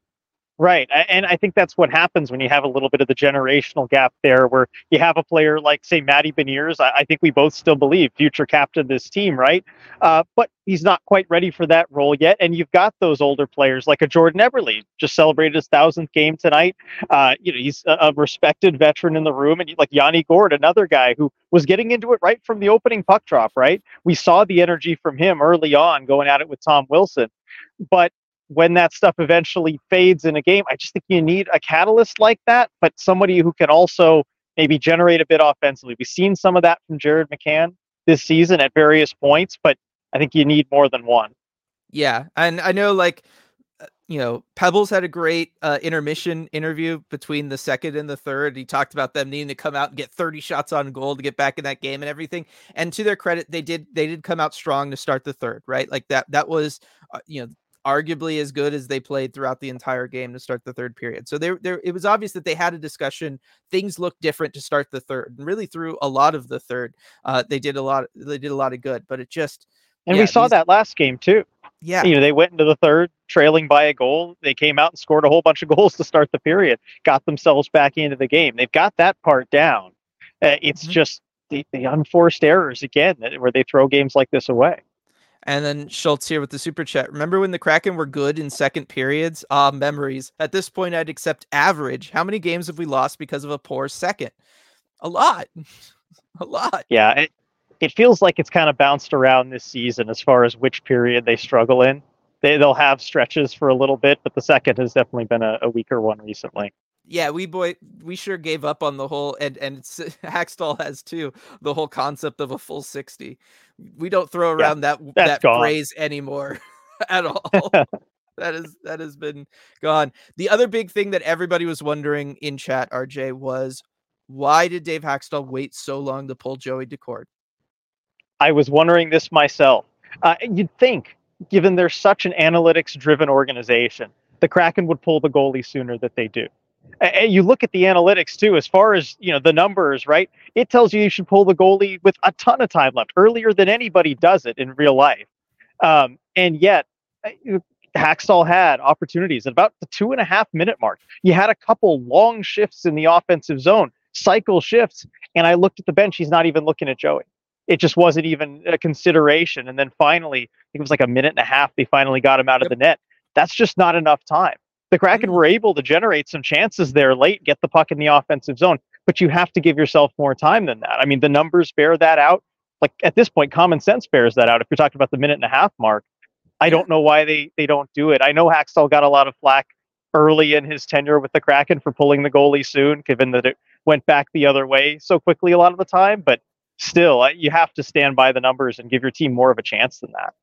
Right. And I think that's what happens when you have a little bit of the generational gap there, where you have a player like, say, Matty Beniers. I think we both still believe future captain of this team, right? Uh, but he's not quite ready for that role yet. And you've got those older players like a Jordan Eberle, just celebrated his thousandth game tonight. Uh, you know, he's a respected veteran in the room. And like Yanni Gourde, another guy who was getting into it right from the opening puck drop, right? We saw the energy from him early on going at it with Tom Wilson. But when that stuff eventually fades in a game, I just think you need a catalyst like that, but somebody who can also maybe generate a bit offensively. We've seen some of that from Jared McCann this season at various points, but I think you need more than one. Yeah. And I know, like, you know, Pebbles had a great uh, intermission interview between the second and the third. He talked about them needing to come out and get thirty shots on goal to get back in that game and everything. And to their credit, they did, they did come out strong to start the third, right? Like that, that was, uh, you know, arguably as good as they played throughout the entire game to start the third period. So there, there, it was obvious that they had a discussion. Things looked different to start the third, and really through a lot of the third, uh, they did a lot. They did a lot of good, but it just, and yeah, we saw these, that last game too. Yeah, you know, they went into the third trailing by a goal. They came out and scored a whole bunch of goals to start the period, got themselves back into the game. They've got that part down. Uh, it's mm-hmm. just the, the unforced errors again, where they throw games like this away. And then Schultz here with the super chat. Remember when the Kraken were good in second periods? Ah, memories. At this point, I'd accept average. How many games have we lost because of a poor second? A lot. a lot. Yeah, it, it feels like it's kind of bounced around this season as far as which period they struggle in. They, they'll have stretches for a little bit, but the second has definitely been a, a weaker one recently. Yeah, we boy, we sure gave up on the whole, and and it's, Hackstall has too, the whole concept of a full sixty. We don't throw around yeah, that that gone. phrase anymore at all. that is that has been gone. The other big thing that everybody was wondering in chat, R J, was why did Dave Hackstall wait so long to pull Joey Daccord? I was wondering this myself. Uh, you'd think, given they're such an analytics-driven organization, the Kraken would pull the goalie sooner than they do. And you look at the analytics too, as far as, you know, the numbers, right? It tells you you should pull the goalie with a ton of time left, earlier than anybody does it in real life. Um, and yet, Hackstall had opportunities at about the two and a half minute mark. You had a couple long shifts in the offensive zone, cycle shifts, and I looked at the bench. He's not even looking at Joey. It just wasn't even a consideration. And then finally, I think it was like a minute and a half, they finally got him out of the net. That's just not enough time. The Kraken were able to generate some chances there late, get the puck in the offensive zone, but you have to give yourself more time than that. I mean, the numbers bear that out. Like at this point, common sense bears that out. If you're talking about the minute and a half mark, I don't know why they, they don't do it. I know Hackstall got a lot of flack early in his tenure with the Kraken for pulling the goalie soon, given that it went back the other way so quickly a lot of the time, but still, you have to stand by the numbers and give your team more of a chance than that.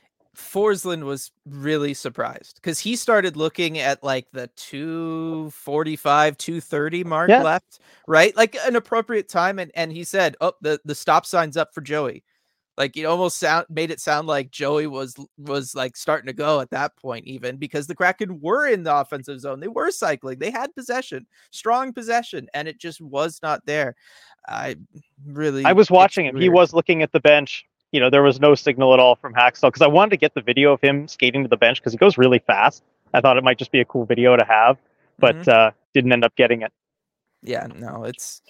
Forsland was really surprised because he started looking at like the two forty-five, two thirty mark yeah. left, right? Like an appropriate time. And, and he said, oh, the, the stop sign's up for Joey. Like it almost sound made it sound like Joey was, was like starting to go at that point, even because the Kraken were in the offensive zone. They were cycling. They had possession, strong possession, and it just was not there. I really, I was watching him. Weird. He was looking at the bench. You know, there was no signal at all from Hackstall because I wanted to get the video of him skating to the bench because he goes really fast. I thought it might just be a cool video to have, but mm-hmm. uh, didn't end up getting it. Yeah, no, it's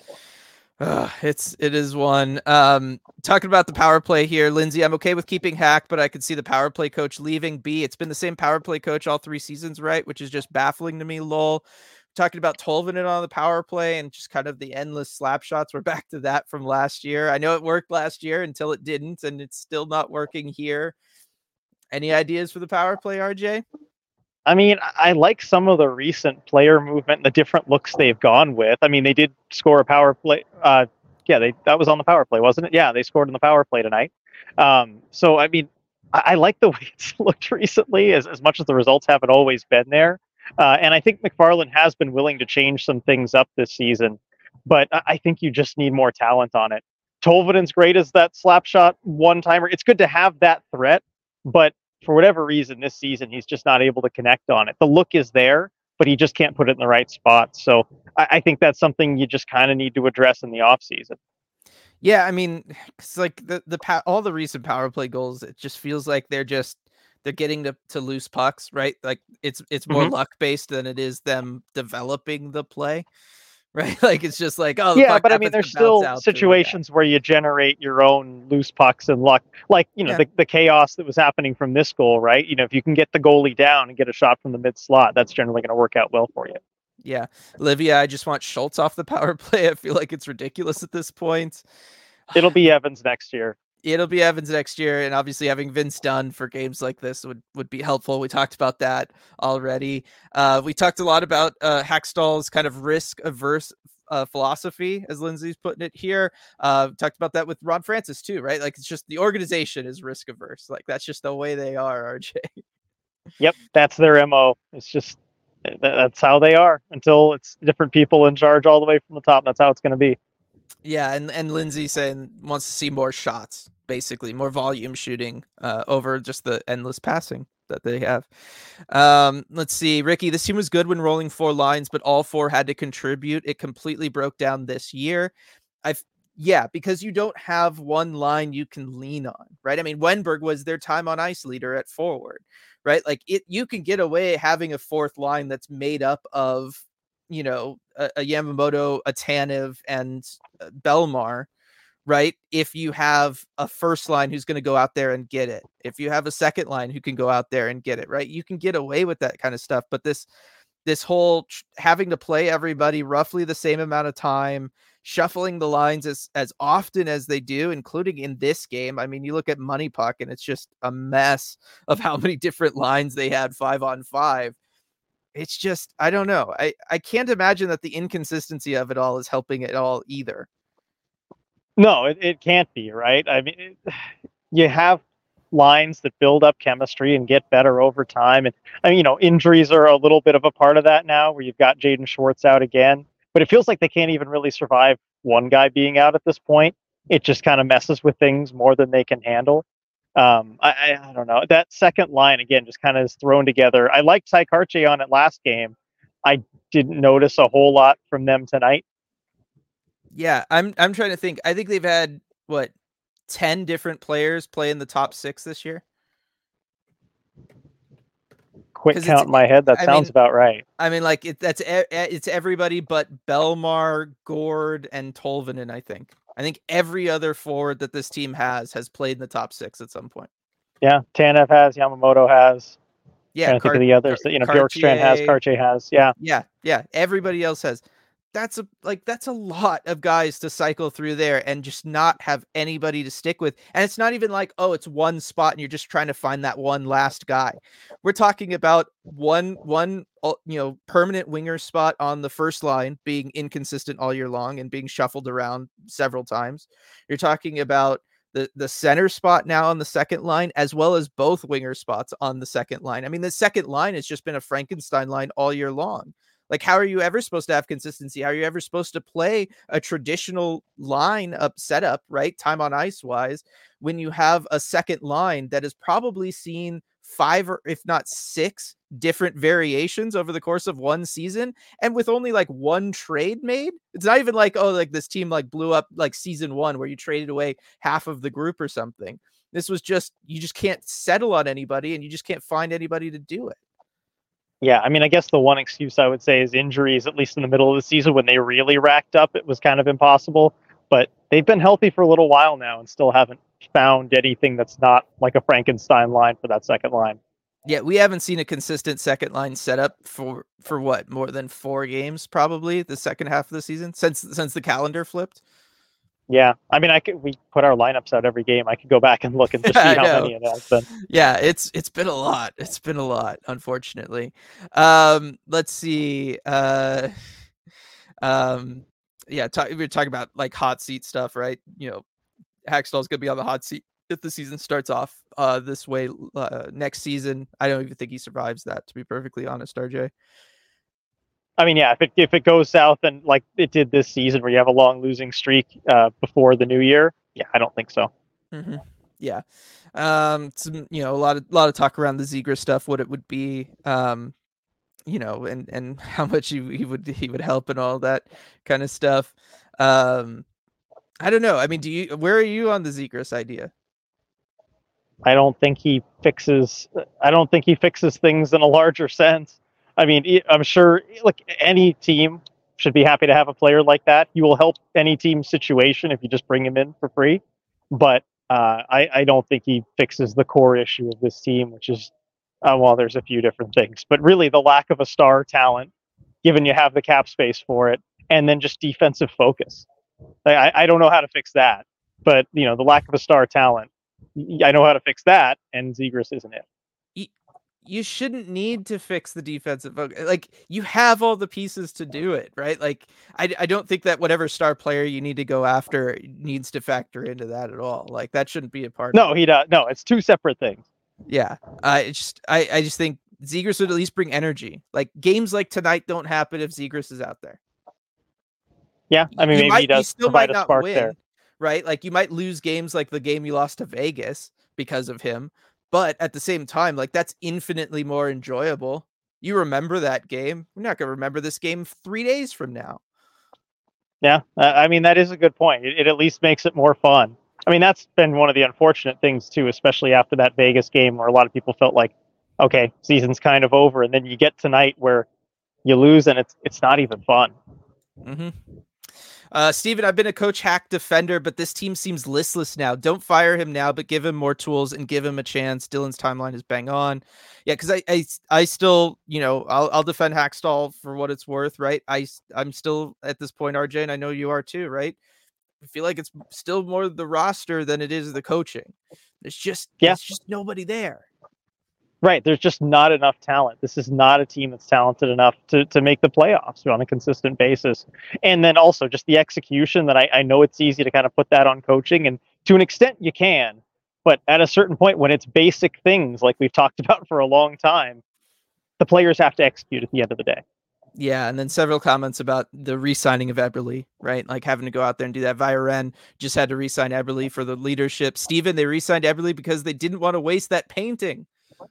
uh, it's it is one. Um, talking about the power play here, Lindsay, I'm okay with keeping Hack, but I could see the power play coach leaving. B, it's been the same power play coach all three seasons, right? Which is just baffling to me. Lol. Talking about Tolvanen on the power play and just kind of the endless slap shots. We're back to that from last year. I know it worked last year until it didn't, and it's still not working here. Any ideas for the power play, R J? I mean, I like some of the recent player movement and the different looks they've gone with. I mean, they did score a power play. Uh, yeah, they that was on the power play, wasn't it? Yeah, they scored in the power play tonight. Um, so, I mean, I, I like the way it's looked recently, as, as much as the results haven't always been there. Uh, and I think McFarland has been willing to change some things up this season, but I, I think you just need more talent on it. Tolvanen's great as that slap shot one timer. It's good to have that threat, but for whatever reason this season he's just not able to connect on it. The look is there, but he just can't put it in the right spot. So I, I think that's something you just kind of need to address in the offseason. Yeah, I mean, it's like the the all the recent power play goals, it just feels like they're just they're getting to, to loose pucks, right? Like it's it's more Mm-hmm. luck based than it is them developing the play, right? Like it's just like, oh, the Yeah, puck but I mean, happens to there's bounce still out to yeah, situations where you generate your own loose pucks and luck, like you know yeah, the the chaos that was happening from this goal, right? You know, if you can get the goalie down and get a shot from the mid slot, that's generally going to work out well for you. yeah. Olivia, I just want Schultz off the power play. I feel like it's ridiculous at this point. It'll be Evans next year. It'll be Evans next year, and obviously having Vince Dunn for games like this would, would be helpful. We talked about that already. Uh, we talked a lot about uh, Hackstall's kind of risk-averse uh, philosophy, as Lindsay's putting it here. Uh, talked about that with Ron Francis too, right? Like it's just the organization is risk-averse. Like that's just the way they are, R J. Yep, that's their M O. It's just that's how they are until it's different people in charge all the way from the top. That's how it's going to be. Yeah, and, and Lindsay saying wants to see more shots, basically more volume shooting uh, over just the endless passing that they have. Um, let's see, Ricky, this team was good when rolling four lines, but all four had to contribute. It completely broke down this year. I've yeah, because you don't have one line you can lean on, right? I mean, Wenberg was their time on ice leader at forward, right? Like it, you can get away having a fourth line that's made up of, you know, a, a Yamamoto, a Tanev, and Belmar, right? If you have a first line who's going to go out there and get it, if you have a second line who can go out there and get it, right? You can get away with that kind of stuff. But this, this whole tr- having to play everybody roughly the same amount of time, shuffling the lines as, as often as they do, including in this game. I mean, you look at Money Puck and it's just a mess of how many different lines they had five on five. It's just, I don't know. I, I can't imagine that the inconsistency of it all is helping it all either. No, it, it can't be, right? I mean, it, you have lines that build up chemistry and get better over time. And, I mean, you know, injuries are a little bit of a part of that now where you've got Jaden Schwartz out again. But it feels like they can't even really survive one guy being out at this point. It just kind of messes with things more than they can handle. Um, I, I, I don't know. That second line, again, just kind of is thrown together. I liked Ty Karche on it last game. I didn't notice a whole lot from them tonight. Yeah, I'm I'm trying to think. I think they've had, what, ten different players play in the top six this year? Quick count in my head. That I sounds mean, about right. I mean, like it, that's it's everybody but Belmar, Gord, and Tolvanen. I think. I think every other forward that this team has has played in the top six at some point. Yeah, Tanev has, Yamamoto has. Yeah, I think of the others that you know, Bjorkstrand has, Karche has. Yeah, yeah, yeah. Everybody else has. That's a like that's a lot of guys to cycle through there and just not have anybody to stick with. And it's not even like, oh, it's one spot and you're just trying to find that one last guy. We're talking about one one you know permanent winger spot on the first line being inconsistent all year long and being shuffled around several times. You're talking about the the center spot now on the second line, as well as both winger spots on the second line. I mean, the second line has just been a Frankenstein line all year long. Like, how are you ever supposed to have consistency? How are you ever supposed to play a traditional line up setup, right? Time on ice wise, when you have a second line that has probably seen five or if not six different variations over the course of one season. And with only like one trade made, it's not even like, oh, like this team like blew up like season one where you traded away half of the group or something. This was just, you just can't settle on anybody and you just can't find anybody to do it. Yeah, I mean, I guess the one excuse I would say is injuries, at least in the middle of the season when they really racked up, it was kind of impossible. But they've been healthy for a little while now and still haven't found anything that's not like a Frankenstein line for that second line. Yeah, we haven't seen a consistent second line setup for for what, more than four games, probably the second half of the season since since the calendar flipped. Yeah, I mean, I could we put our lineups out every game. I could go back and look and just see how many it has been. Yeah, it's it's been a lot. It's been a lot, unfortunately. Um, let's see. Uh, um, yeah, talk, we were talking about like hot seat stuff, right? You know, Hackstall's gonna be on the hot seat if the season starts off uh, this way uh, next season. I don't even think he survives that, to be perfectly honest, R J. I mean, yeah, if it if it goes south and like it did this season, where you have a long losing streak uh, before the new year, yeah, I don't think so. Mm-hmm. Yeah, um, some you know a lot of lot of talk around the Zegras stuff, what it would be, um, you know, and and how much he, he would he would help and all that kind of stuff. Um, I don't know. I mean, do you where are you on the Zegras idea? I don't think he fixes. I don't think he fixes things in a larger sense. I mean, I'm sure like any team should be happy to have a player like that. You will help any team situation if you just bring him in for free. But uh, I, I don't think he fixes the core issue of this team, which is uh, well, there's a few different things, but really the lack of a star talent, given you have the cap space for it, and then just defensive focus. I, I don't know how to fix that, but you know the lack of a star talent, I know how to fix that, and Zegras isn't it. You, you shouldn't need to fix the defensive focus. Like you have all the pieces to do it, right? Like I, I don't think that whatever star player you need to go after needs to factor into that at all. Like that shouldn't be a part. No, of it. he does. No, it's two separate things. Yeah, I just I, I just think Zegras would at least bring energy. Like games like tonight don't happen if Zegras is out there. Yeah, I mean, you maybe might, he does still provide might a not spark win, there, right? Like you might lose games like the game you lost to Vegas because of him, but at the same time, like that's infinitely more enjoyable. You remember that game. We're not going to remember this game three days from now. Yeah, I mean, that is a good point. It, it at least makes it more fun. I mean, that's been one of the unfortunate things, too, especially after that Vegas game where a lot of people felt like, okay, season's kind of over. And then you get tonight where you lose and it's it's not even fun. Mm-hmm. Uh, Steven, I've been a Coach Hack defender, but this team seems listless now. Don't fire him now, but give him more tools and give him a chance. Dylan's timeline is bang on. Yeah, because I, I I still, you know, I'll I'll defend Hackstall for what it's worth, right? I, I'm still at this point, R J, and I know you are too, right? I feel like it's still more the roster than it is the coaching. There's just, yeah. there's just nobody there. Right. There's just not enough talent. This is not a team that's talented enough to, to make the playoffs on a consistent basis. And then also just the execution that I, I know it's easy to kind of put that on coaching, and to an extent you can, but at a certain point when it's basic things like we've talked about for a long time, the players have to execute at the end of the day. Yeah, and then several comments about the re-signing of Eberle, right? Like having to go out there and do that. Viren just had to re-sign Eberle for the leadership. Steven, they re-signed Eberle because they didn't want to waste that painting.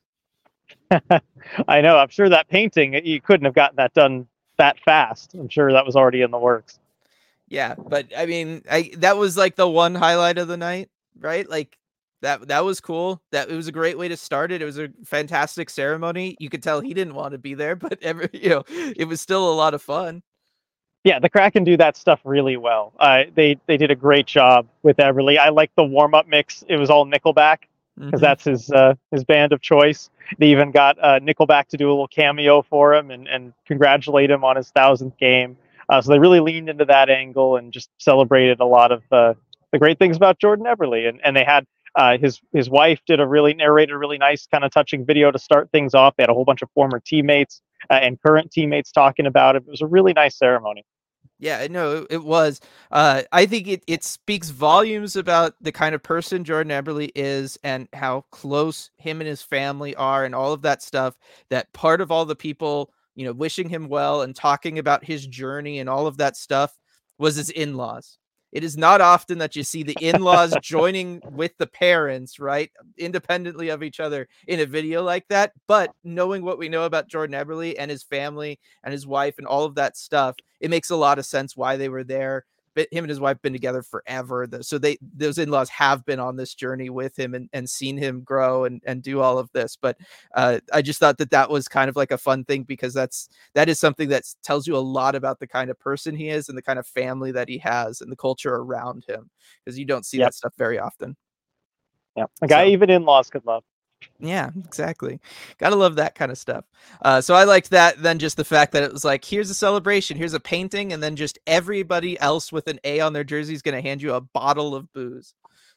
I know. I'm sure that painting, you couldn't have gotten that done that fast. I'm sure that was already in the works. Yeah, but I mean, I that was like the one highlight of the night, right? Like that that was cool. That it was a great way to start it. It was a fantastic ceremony. You could tell he didn't want to be there, but every you know, it was still a lot of fun. Yeah, the Kraken do that stuff really well. Uh, they they did a great job with Eberle. I like the warm up mix. It was all Nickelback, because mm-hmm. that's his uh, his band of choice. They even got uh, Nickelback to do a little cameo for him and, and congratulate him on his thousandth game. Uh, so they really leaned into that angle and just celebrated a lot of uh, the great things about Jordan Eberle. And and they had uh, his his wife did a really narrated a really nice kind of touching video to start things off. They had a whole bunch of former teammates uh, and current teammates talking about it. It was a really nice ceremony. Yeah, no, it was. Uh, I think it, it speaks volumes about the kind of person Jordan Eberle is and how close him and his family are and all of that stuff, that part of all the people, you know, wishing him well and talking about his journey and all of that stuff was his in-laws. It is not often that you see the in-laws joining with the parents, right, independently of each other in a video like that. But knowing what we know about Jordan Eberle and his family and his wife and all of that stuff, it makes a lot of sense why they were there. But him and his wife been together forever. So they those in-laws have been on this journey with him and, and seen him grow and, and do all of this. But uh, I just thought that that was kind of like a fun thing, because that's that is something that tells you a lot about the kind of person he is and the kind of family that he has and the culture around him, because you don't see yep. that stuff very often. Yeah, a guy so. even in-laws could love. Yeah, exactly. Gotta love that kind of stuff. Uh, so I liked that. Then just the fact that it was like, here's a celebration, here's a painting, and then just everybody else with an A on their jersey is going to hand you a bottle of booze.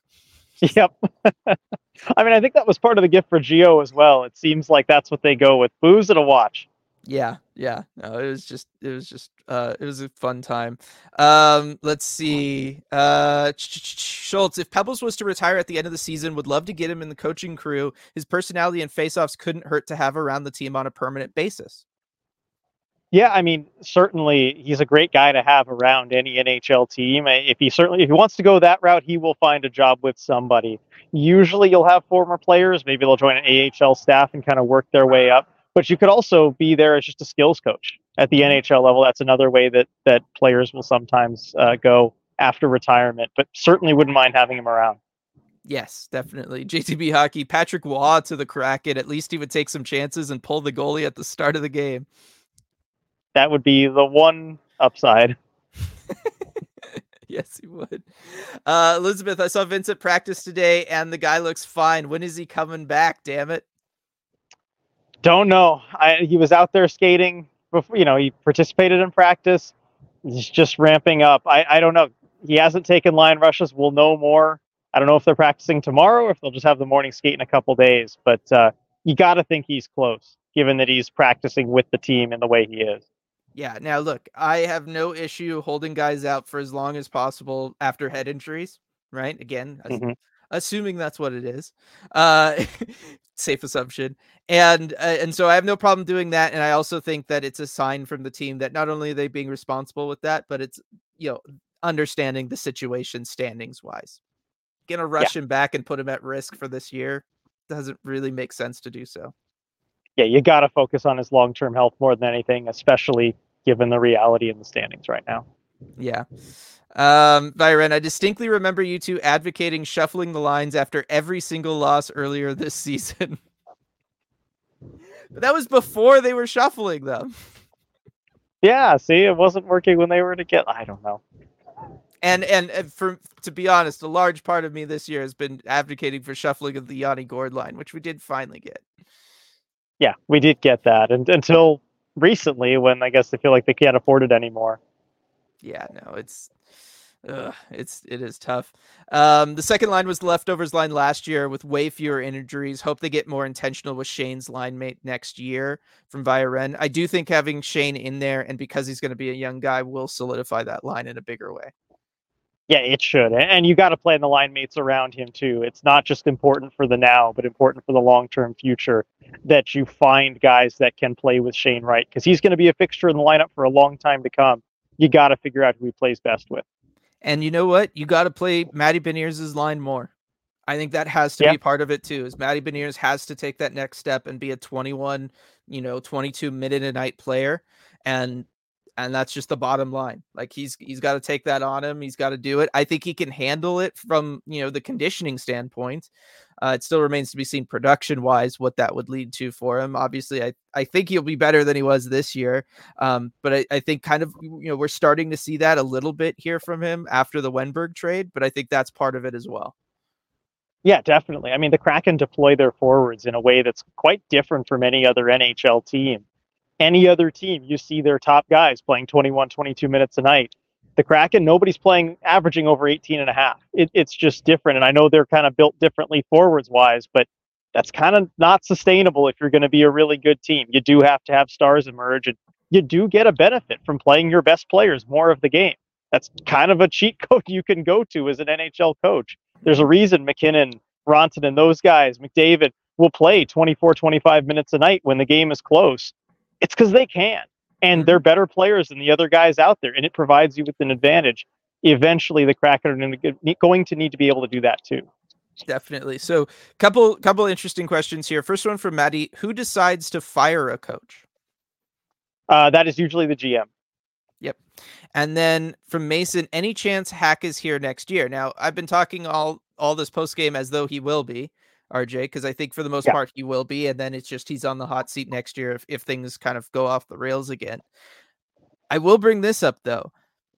Yep. I mean, I think that was part of the gift for Gio as well. It seems like that's what they go with: booze and a watch. Yeah, yeah. No, it was just, it was just, uh, it was a fun time. Um, let's see. Uh, Schultz, if Pebbles was to retire at the end of the season, would love to get him in the coaching crew. His personality and faceoffs couldn't hurt to have around the team on a permanent basis. Yeah, I mean, certainly he's a great guy to have around any N H L team. If he certainly if he wants to go that route, he will find a job with somebody. Usually, you'll have former players. Maybe they'll join an A H L staff and kind of work their way up. But you could also be there as just a skills coach at the N H L level. That's another way that that players will sometimes uh, go after retirement. But certainly wouldn't mind having him around. Yes, definitely. J T B hockey, Patrick Waugh to the Kraken. At least he would take some chances and pull the goalie at the start of the game. That would be the one upside. Yes, he would. Uh, Elizabeth, I saw Vincent practice today, and the guy looks fine. When is he coming back? Damn it! Don't know. I, he was out there skating before. You know, he participated in practice. He's just ramping up. I, I don't know. He hasn't taken line rushes. We'll know more. I don't know if they're practicing tomorrow or if they'll just have the morning skate in a couple days. But uh, you got to think he's close, given that he's practicing with the team in the way he is. Yeah. Now, look, I have no issue holding guys out for as long as possible after head injuries, right? Again, mm-hmm. assuming that's what it is. Uh, safe assumption. And uh, and so I have no problem doing that. And I also think that it's a sign from the team that not only are they being responsible with that, but it's, you know, understanding the situation standings wise. Gonna rush yeah. him back and put him at risk for this year doesn't really make sense to do so. Yeah, you got to focus on his long-term health more than anything, especially given the reality in the standings right now. Yeah. Um, Byron, I distinctly remember you two advocating shuffling the lines after every single loss earlier this season. But that was before they were shuffling them. Yeah, see, it wasn't working when they were together. I don't know. And, and and for to be honest, a large part of me this year has been advocating for shuffling of the Yanni Gourde line, which we did finally get. Yeah, we did get that, and until recently, when I guess they feel like they can't afford it anymore. Yeah, no, it's ugh, it's it is tough. Um, the second line was the leftovers line last year with way fewer injuries. Hope they get more intentional with Shane's line mate next year from Via Ren. I do think having Shane in there, and because he's going to be a young guy, will solidify that line in a bigger way. Yeah, it should. And you got to plan the line mates around him too. It's not just important for the now, but important for the long-term future that you find guys that can play with Shane Wright, because he's going to be a fixture in the lineup for a long time to come. You got to figure out who he plays best with. And you know what? You got to play Matty Beniers' line more. I think that has to yeah. be part of it too, is Matty Beniers has to take that next step and be a twenty-one, you know, twenty-two minute a night player. And And that's just the bottom line. Like he's he's got to take that on him. He's got to do it. I think he can handle it from, you know, the conditioning standpoint. Uh, it still remains to be seen production wise what that would lead to for him. Obviously, I, I think he'll be better than he was this year. Um, but I, I think kind of, you know, we're starting to see that a little bit here from him after the Wenberg trade, but I think that's part of it as well. Yeah, definitely. I mean, the Kraken deploy their forwards in a way that's quite different from any other N H L team. Any other team, you see their top guys playing twenty-one, twenty-two minutes a night. The Kraken, nobody's playing, averaging over eighteen and a half. It, it's just different. And I know they're kind of built differently forwards wise, but that's kind of not sustainable if you're going to be a really good team. You do have to have stars emerge, and you do get a benefit from playing your best players more of the game. That's kind of a cheat code you can go to as an N H L coach. There's a reason McKinnon, Ronson, and those guys, McDavid, will play twenty-four, twenty-five minutes a night when the game is close. It's because they can, and they're better players than the other guys out there, and it provides you with an advantage. Eventually, the Kraken are going to need to be able to do that too. Definitely. So, couple couple interesting questions here. First one from Maddie: who decides to fire a coach? Uh, that is usually the G M. Yep. And then from Mason: any chance Hack is here next year? Now, I've been talking all all this post game as though he will be. R J, because I think for the most yeah. part he will be, and then it's just he's on the hot seat next year if, if things kind of go off the rails again. I will bring this up though.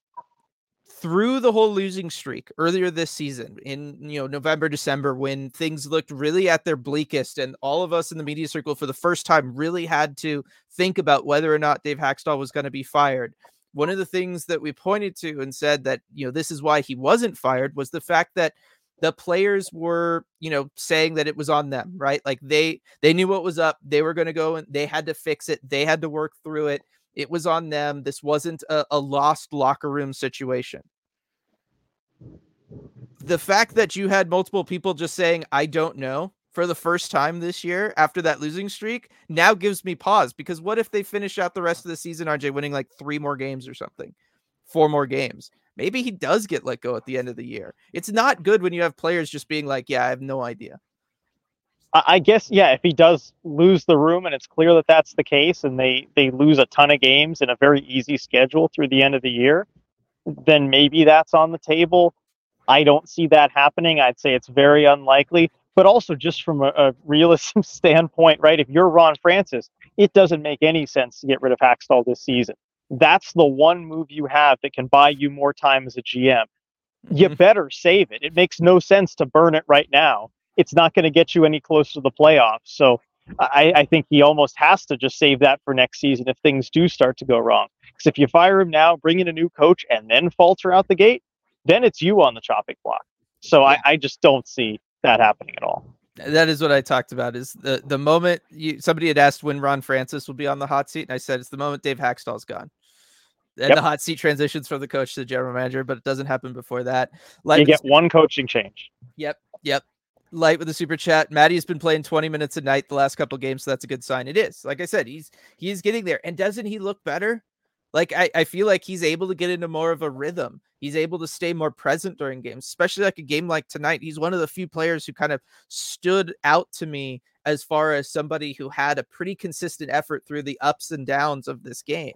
Through the whole losing streak earlier this season in, you know, November, December, when things looked really at their bleakest and all of us in the media circle for the first time really had to think about whether or not Dave Hakstol was going to be fired. One of the things that we pointed to and said that, you know, this is why he wasn't fired was the fact that the players were, you know, saying that it was on them, right? Like they they knew what was up. They were going to go and they had to fix it. They had to work through it. It was on them. This wasn't a, a lost locker room situation. The fact that you had multiple people just saying, I don't know, for the first time this year after that losing streak now gives me pause, because what if they finish out the rest of the season, R J, winning like three more games or something, four more games? Maybe he does get let go at the end of the year. It's not good when you have players just being like, yeah, I have no idea. I guess, yeah, if he does lose the room and it's clear that that's the case and they, they lose a ton of games in a very easy schedule through the end of the year, then maybe that's on the table. I don't see that happening. I'd say it's very unlikely. But also just from a, a realism standpoint, right, if you're Ron Francis, it doesn't make any sense to get rid of Hakstol this season. That's the one move you have that can buy you more time as a G M. You mm-hmm. better save it. It makes no sense to burn it right now. It's not going to get you any closer to the playoffs. So I, I think he almost has to just save that for next season if things do start to go wrong. Because if you fire him now, bring in a new coach, and then falter out the gate, then it's you on the chopping block. So yeah. I, I just don't see that happening at all. That is what I talked about, is the, the moment you, somebody had asked when Ron Francis will be on the hot seat. And I said, it's the moment Dave Hakstol's gone. And yep. the hot seat transitions from the coach to the general manager, but it doesn't happen before that. Light you get one coaching change. Yep. Yep. Light with the super chat. Maddie's been playing twenty minutes a night the last couple of games. So that's a good sign. It is. Like I said, he's, he's getting there. And doesn't he look better? Like, I, I feel like he's able to get into more of a rhythm. He's able to stay more present during games, especially like a game like tonight. He's one of the few players who kind of stood out to me as far as somebody who had a pretty consistent effort through the ups and downs of this game.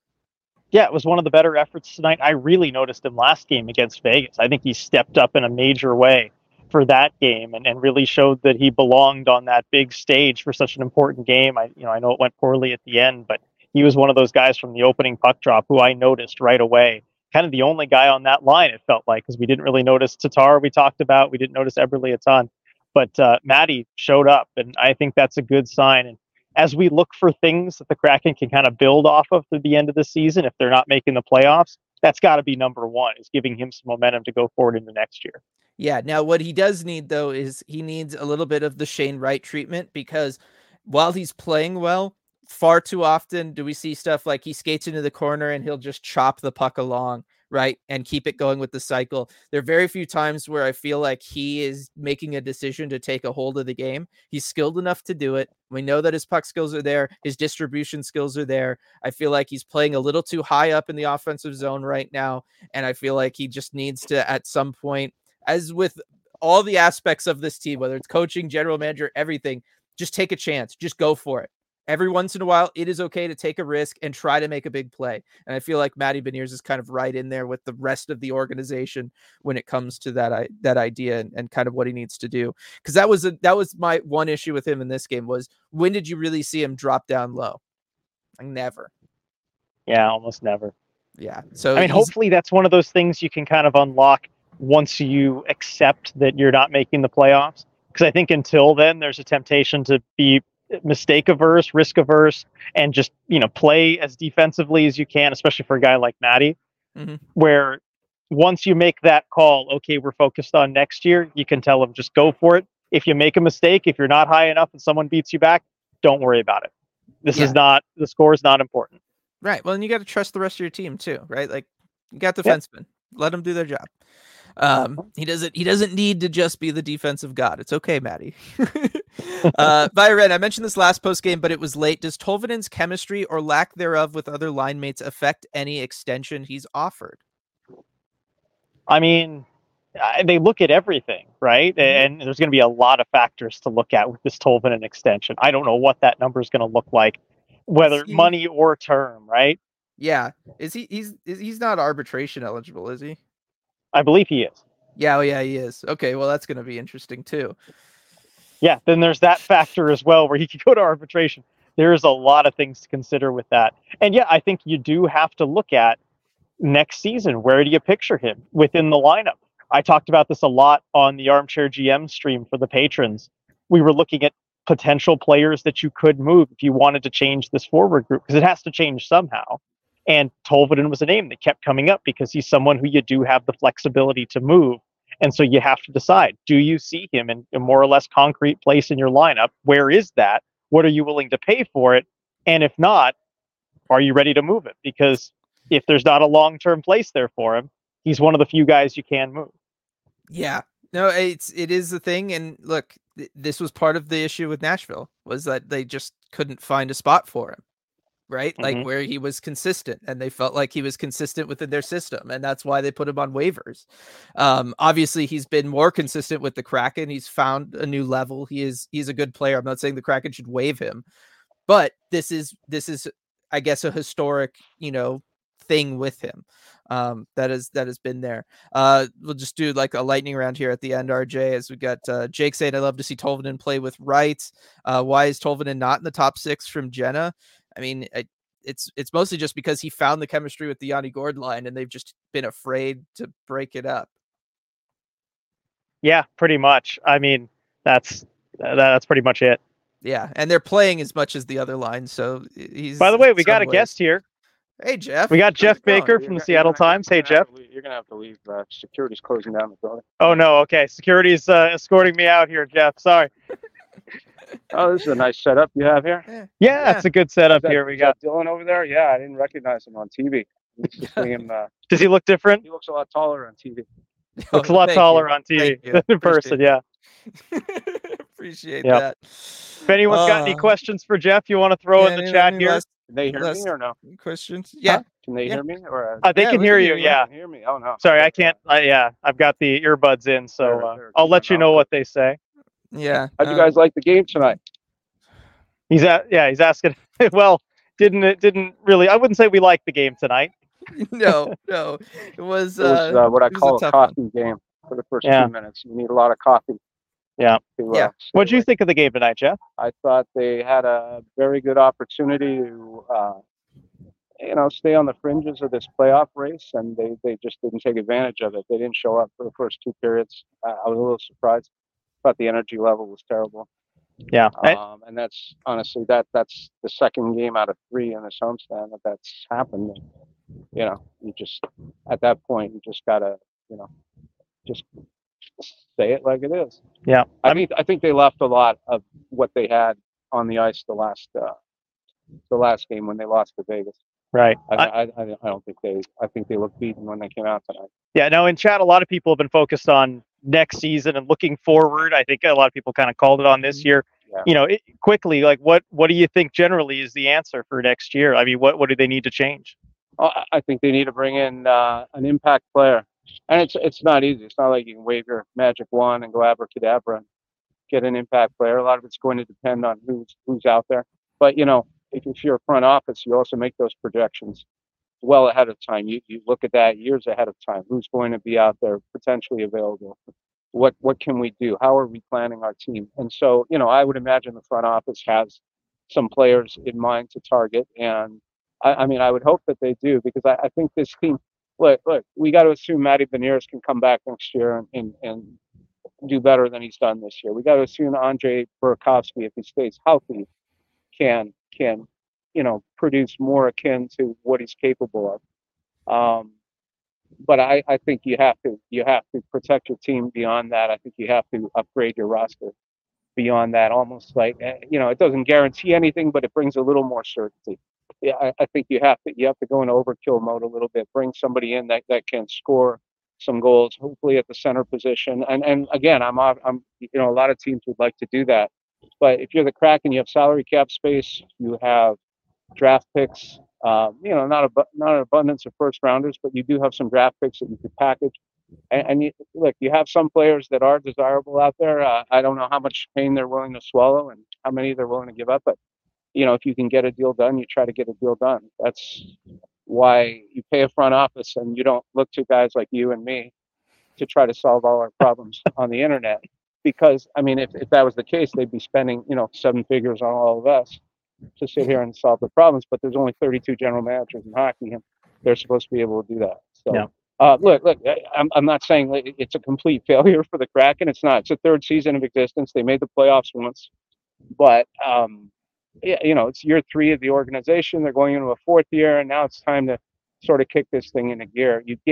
Yeah, it was one of the better efforts tonight. I really noticed him last game against Vegas. I think he stepped up in a major way for that game and, and really showed that he belonged on that big stage for such an important game. I, you know, I know it went poorly at the end, but he was one of those guys from the opening puck drop who I noticed right away. Kind of the only guy on that line, it felt like, because we didn't really notice Tatar we talked about. We didn't notice Eberle a ton. But uh, Matty showed up, and I think that's a good sign. And as we look for things that the Kraken can kind of build off of through the end of the season, if they're not making the playoffs, that's got to be number one, is giving him some momentum to go forward into next year. Yeah. Now, what he does need, though, is he needs a little bit of the Shane Wright treatment, because while he's playing well, far too often do we see stuff like he skates into the corner and he'll just chop the puck along, right, and keep it going with the cycle. There are very few times where I feel like he is making a decision to take a hold of the game. He's skilled enough to do it. We know that his puck skills are there. His distribution skills are there. I feel like he's playing a little too high up in the offensive zone right now. And I feel like he just needs to, at some point, as with all the aspects of this team, whether it's coaching, general manager, everything, just take a chance. Just go for it. Every once in a while, it is okay to take a risk and try to make a big play. And I feel like Matty Beniers is kind of right in there with the rest of the organization when it comes to that, that idea and, and kind of what he needs to do. Because that was a, that was my one issue with him in this game, was when did you really see him drop down low? Like never. Yeah, almost never. Yeah. So I mean, hopefully that's one of those things you can kind of unlock once you accept that you're not making the playoffs. Because I think until then, there's a temptation to be mistake averse, risk averse, and just, you know, play as defensively as you can, especially for a guy like Matty, mm-hmm. where once you make that call, okay, we're focused on next year, you can tell him just go for it. If you make a mistake, if you're not high enough and someone beats you back, don't worry about it. This yeah. is not, the score is not important. Right. Well, and you got to trust the rest of your team too, right? Like you got defensemen, yep. let them do their job. Um, he doesn't, he doesn't need to just be the defensive god. It's okay, Matty. uh, Byron, I mentioned this last post game, but it was late. Does Tolvanen's chemistry or lack thereof with other line mates affect any extension he's offered? I mean, they look at everything, right? Mm-hmm. And there's going to be a lot of factors to look at with this Tolvanen extension. I don't know what that number is going to look like, whether he, money or term, right? Yeah. Is he, he's, is, he's not arbitration eligible, is he? I believe he is. Yeah, oh yeah, he is. Okay, well, that's going to be interesting too. Yeah, then there's that factor as well where he could go to arbitration. There's a lot of things to consider with that. And yeah, I think you do have to look at next season. Where do you picture him within the lineup? I talked about this a lot on the Armchair G M stream for the patrons. We were looking at potential players that you could move if you wanted to change this forward group, because it has to change somehow. And Tolvanen was a name that kept coming up because he's someone who you do have the flexibility to move. And so you have to decide, do you see him in a more or less concrete place in your lineup? Where is that? What are you willing to pay for it? And if not, are you ready to move it? Because if there's not a long-term place there for him, he's one of the few guys you can move. Yeah, no, it's it is the thing. And look, th- this was part of the issue with Nashville, was that they just couldn't find a spot for him, right? Mm-hmm. Like where he was consistent, and they felt like he was consistent within their system, and that's why they put him on waivers. Um, obviously, he's been more consistent with the Kraken. He's found a new level. He is he's a good player. I'm not saying the Kraken should waive him, but this is this is, I guess, a historic, you know, thing with him um that is that has been there. Uh we'll just do like a lightning round here at the end, R J, as we got uh Jake saying, I love to see Tolvanen play with Wright. Uh why is Tolvanen not in the top six from Jenna? I mean, it, it's it's mostly just because he found the chemistry with the Yanni Gourde line, and they've just been afraid to break it up. Yeah, pretty much. I mean, that's that's pretty much it. Yeah, and they're playing as much as the other line, so he's. By the way, we got a ways. guest here. Hey, Jeff. We got Jeff Baker from the Seattle Times. Hey, Jeff. You're going to have to leave. Uh, security's closing down the building. Oh, no. Okay. Security's uh, escorting me out here, Jeff. Sorry. Oh, this is a nice setup you have here. Yeah, yeah. It's a good setup that, here. We got Dylan over there. Yeah, I didn't recognize him on T V. Him, uh, Does he look different? He looks a lot taller on T V. Oh, looks a lot taller you. on T V than in person, yeah. Appreciate yep. that. If anyone's uh, got any questions for Jeff, you want to throw yeah, in the chat here? Last, Can they hear me or no? Questions? Yeah. Huh? Can they yeah. hear me? Or uh, uh, they yeah, can hear you. Can yeah. Can hear me. Oh no. Sorry, I can't. Uh, yeah, I've got the earbuds in, so uh, they're, they're I'll let you know what they say. Yeah. How'd you guys like the game tonight? He's at. Yeah, he's asking. Well, didn't it? Didn't really. I wouldn't say we liked the game tonight. no, no. It was. It was uh, uh, what I call a, a coffee one. game for the first yeah. two minutes. You need a lot of coffee. Yeah. To, yeah. Uh, what did you think of the game tonight, Jeff? I thought they had a very good opportunity to, uh, you know, stay on the fringes of this playoff race, and they, they just didn't take advantage of it. They didn't show up for the first two periods. I, I was a little surprised. I thought the energy level was terrible. Yeah. Um, and that's honestly that that's the second game out of three in this homestand that that's happened. And, you know, you just at that point you just gotta, you know, just say it like it is. Yeah. I think I think they left a lot of what they had on the ice the last uh, the last game when they lost to Vegas. Right. I, I, I, I don't think they I think they looked beaten when they came out tonight. Yeah. No. In chat, a lot of people have been focused on next season and looking forward. I think a lot of people kind of called it on this year. Yeah. You know, it, quickly, like what what do you think generally is the answer for next year? I mean, what what do they need to change? Oh, I think they need to bring in uh, an impact player. And it's it's not easy. It's not like you can wave your magic wand and go abracadabra and get an impact player. A lot of it's going to depend on who's who's out there. But, you know, if, if you're a front office, you also make those projections well ahead of time. You you look at that years ahead of time. Who's going to be out there potentially available? What what can we do? How are we planning our team? And so, you know, I would imagine the front office has some players in mind to target. And I, I mean, I would hope that they do, because I, I think this team, Look, look, we got to assume Matty Beniers can come back next year and, and, and do better than he's done this year. We got to assume Andre Burakovsky, if he stays healthy, can can you know produce more akin to what he's capable of. Um, but I, I think you have to you have to protect your team beyond that. I think you have to upgrade your roster beyond that. Almost like you know, it doesn't guarantee anything, but it brings a little more certainty. Yeah, I, I think you have to you have to go into overkill mode a little bit. Bring somebody in that, that can score some goals, hopefully at the center position. And and again, I'm I'm you know a lot of teams would like to do that, but if you're the Kraken, you have salary cap space, you have draft picks. Um, you know, not a not an abundance of first rounders, but you do have some draft picks that you could package. And, and you, look, you have some players that are desirable out there. Uh, I don't know how much pain they're willing to swallow and how many they're willing to give up, but you know, if you can get a deal done, you try to get a deal done. That's why you pay a front office and you don't look to guys like you and me to try to solve all our problems on the internet. Because, I mean, if, if that was the case, they'd be spending, you know, seven figures on all of us to sit here and solve the problems. But there's only thirty-two general managers in hockey, and they're supposed to be able to do that. So, yeah. uh, look, look, I'm, I'm not saying it's a complete failure for the Kraken. It's not. It's a third season of existence. They made the playoffs once. But, um, yeah, you know, it's year three of the organization. They're going into a fourth year, and now it's time to sort of kick this thing into gear. You can't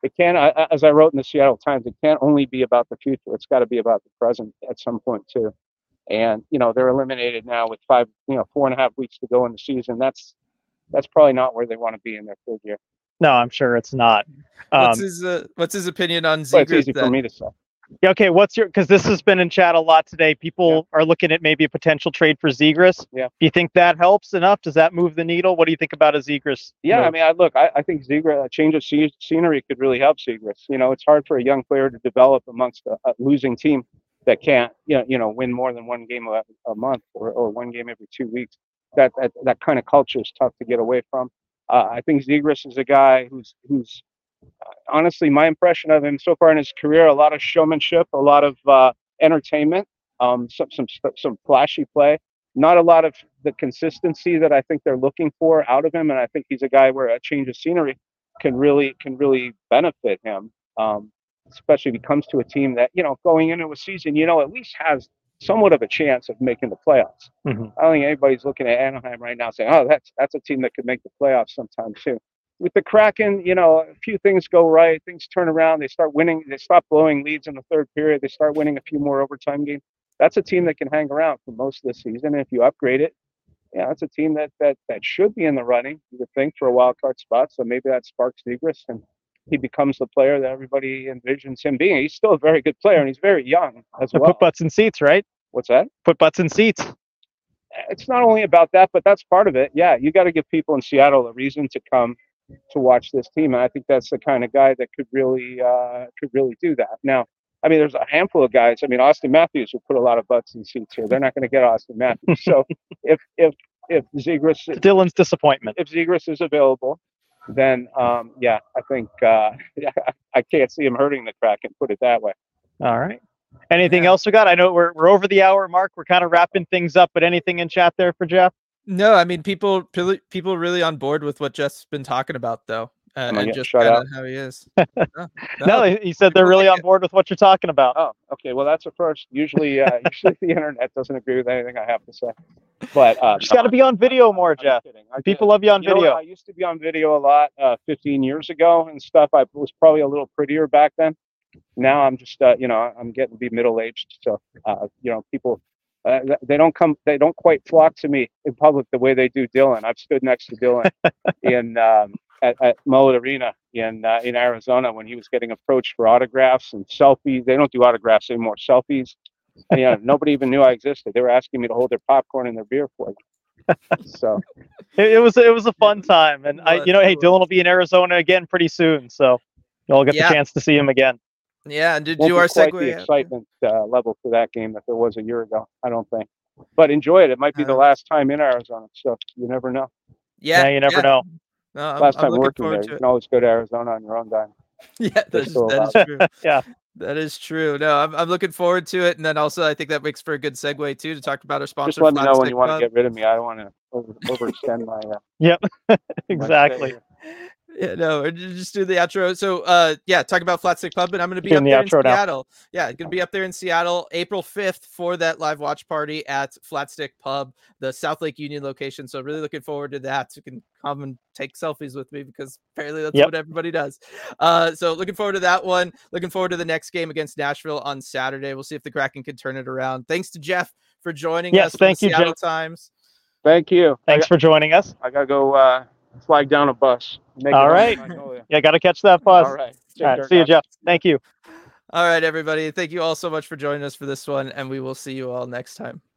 it can't, I- as I wrote in the Seattle Times, it can't only be about the future. It's got to be about the present at some point too. And, you know, they're eliminated now with five, you know, four and a half weeks to go in the season. That's, that's probably not where they want to be in their third year. No, I'm sure it's not. Um, what's his uh, What's his opinion on But it's Zegras easy then? for me to say. yeah, okay, what's your, because this has been in chat a lot today. People are looking at maybe a potential trade for Zegras. Yeah. Do you think that helps enough? Does that move the needle? What do you think about a Zegras? Yeah, move? I mean, I look, I, I think Zegras, a change of sce- scenery could really help Zegras. You know, it's hard for a young player to develop amongst a, a losing team that can't, you know, you know, win more than one game a, a month or, or one game every two weeks. That, that that kind of culture is tough to get away from. Uh, I think Zegras is a guy who's who's uh, honestly, my impression of him so far in his career, a lot of showmanship, a lot of uh, entertainment, um, some some some flashy play, not a lot of the consistency that I think they're looking for out of him. And I think he's a guy where a change of scenery can really can really benefit him, um, especially if he comes to a team that, you know, going into a season, you know, at least has somewhat of a chance of making the playoffs. Mm-hmm. I don't think anybody's looking at Anaheim right now saying, "Oh, that's that's a team that could make the playoffs sometime too." With the Kraken, you know, a few things go right, things turn around, they start winning, they stop blowing leads in the third period, they start winning a few more overtime games. That's a team that can hang around for most of the season. And if you upgrade it, yeah, that's a team that that that should be in the running, you would think, for a wild card spot. So maybe that sparks Zegras and he becomes the player that everybody envisions him being. He's still a very good player and he's very young as well. Put butts in seats, right? What's that? Put butts in seats. It's not only about that, but that's part of it. Yeah, you got to give people in Seattle a reason to come to watch this team, and I think that's the kind of guy that could really uh, could really do that. Now, I mean, there's a handful of guys. I mean, Austin Matthews will put a lot of butts in seats here. They're not going to get Austin Matthews. So if if if Zegras, Dylan's disappointment. If Zegras is available, then um, yeah, I think uh, I can't see him hurting the Kraken. Put it that way. All right. Anything Yeah. else we got? I know we're we're over the hour mark. We're kind of wrapping things up, but anything in chat there for Jeff? No, I mean people really people really on board with what Jeff's been talking about though, uh, Am I and getting just shut kind out? of how he is. No, No, no, he- he said they're people really like on it. board with what you're talking about. Oh, okay. Well, that's a first. Usually, uh, usually the internet doesn't agree with anything I have to say. But uh, Just got to be on video more, I'm Jeff. kidding. I People did- love you on you know what? video. I used to be on video a lot uh, fifteen years ago and stuff. I was probably a little prettier back then. Now I'm just, uh, you know, I'm getting to be middle aged. So, uh, you know, people, uh, they don't come, they don't quite flock to me in public the way they do Dylan. I've stood next to Dylan in um, at, at Mullet Arena in uh, in Arizona when he was getting approached for autographs and selfies. They don't do autographs anymore. Selfies. And, you know, nobody even knew I existed. They were asking me to hold their popcorn and their beer for them. So. It, it was it was a fun time, and I, you know, hey, Dylan will be in Arizona again pretty soon, so you'll get Yeah. the chance to see him again. Yeah, and to Won't do be our quite segue. the excitement uh, level for that game that there was a year ago. I don't think, but enjoy it. It might be the Uh, last time in Arizona, so you never know. Yeah, Yeah, you never yeah. know. No, I'm, last I'm time looking working forward there, to you it. can always go to Arizona on your own dime. Yeah, They're that is, still that is allowed. true. Yeah. That is true. No, I'm, I'm looking forward to it. And then also, I think that makes for a good segue, too, to talk about our sponsor. Just let me Flat know when Stick you want to Pub. get rid of me. I don't want to over, overextend my. Uh, Yep. my Exactly. stay here. Yeah, no, just do the outro. So, uh, yeah, talk about Flat Stick Pub, and I'm going to be Doing up the there in outro now. Seattle. Yeah, going to be up there in Seattle, April fifth for that live watch party at Flat Stick Pub, the South Lake Union location. So, really looking forward to that. You can come and take selfies with me because apparently that's Yep. what everybody does. Uh, so, looking forward to that one. Looking forward to the next game against Nashville on Saturday. We'll see if the Kraken can turn it around. Thanks to Jeff for joining Yes, us. from thank the you, Seattle Jeff. Times. Thank you. Thanks I, for joining us. I gotta go uh, flag down a bus. Make it All home to right. Magnolia. Yeah, got to catch that bus. All right. Take All right. care, See you, guys. Jeff. Thank you. All right, everybody. Thank you all so much for joining us for this one, and we will see you all next time.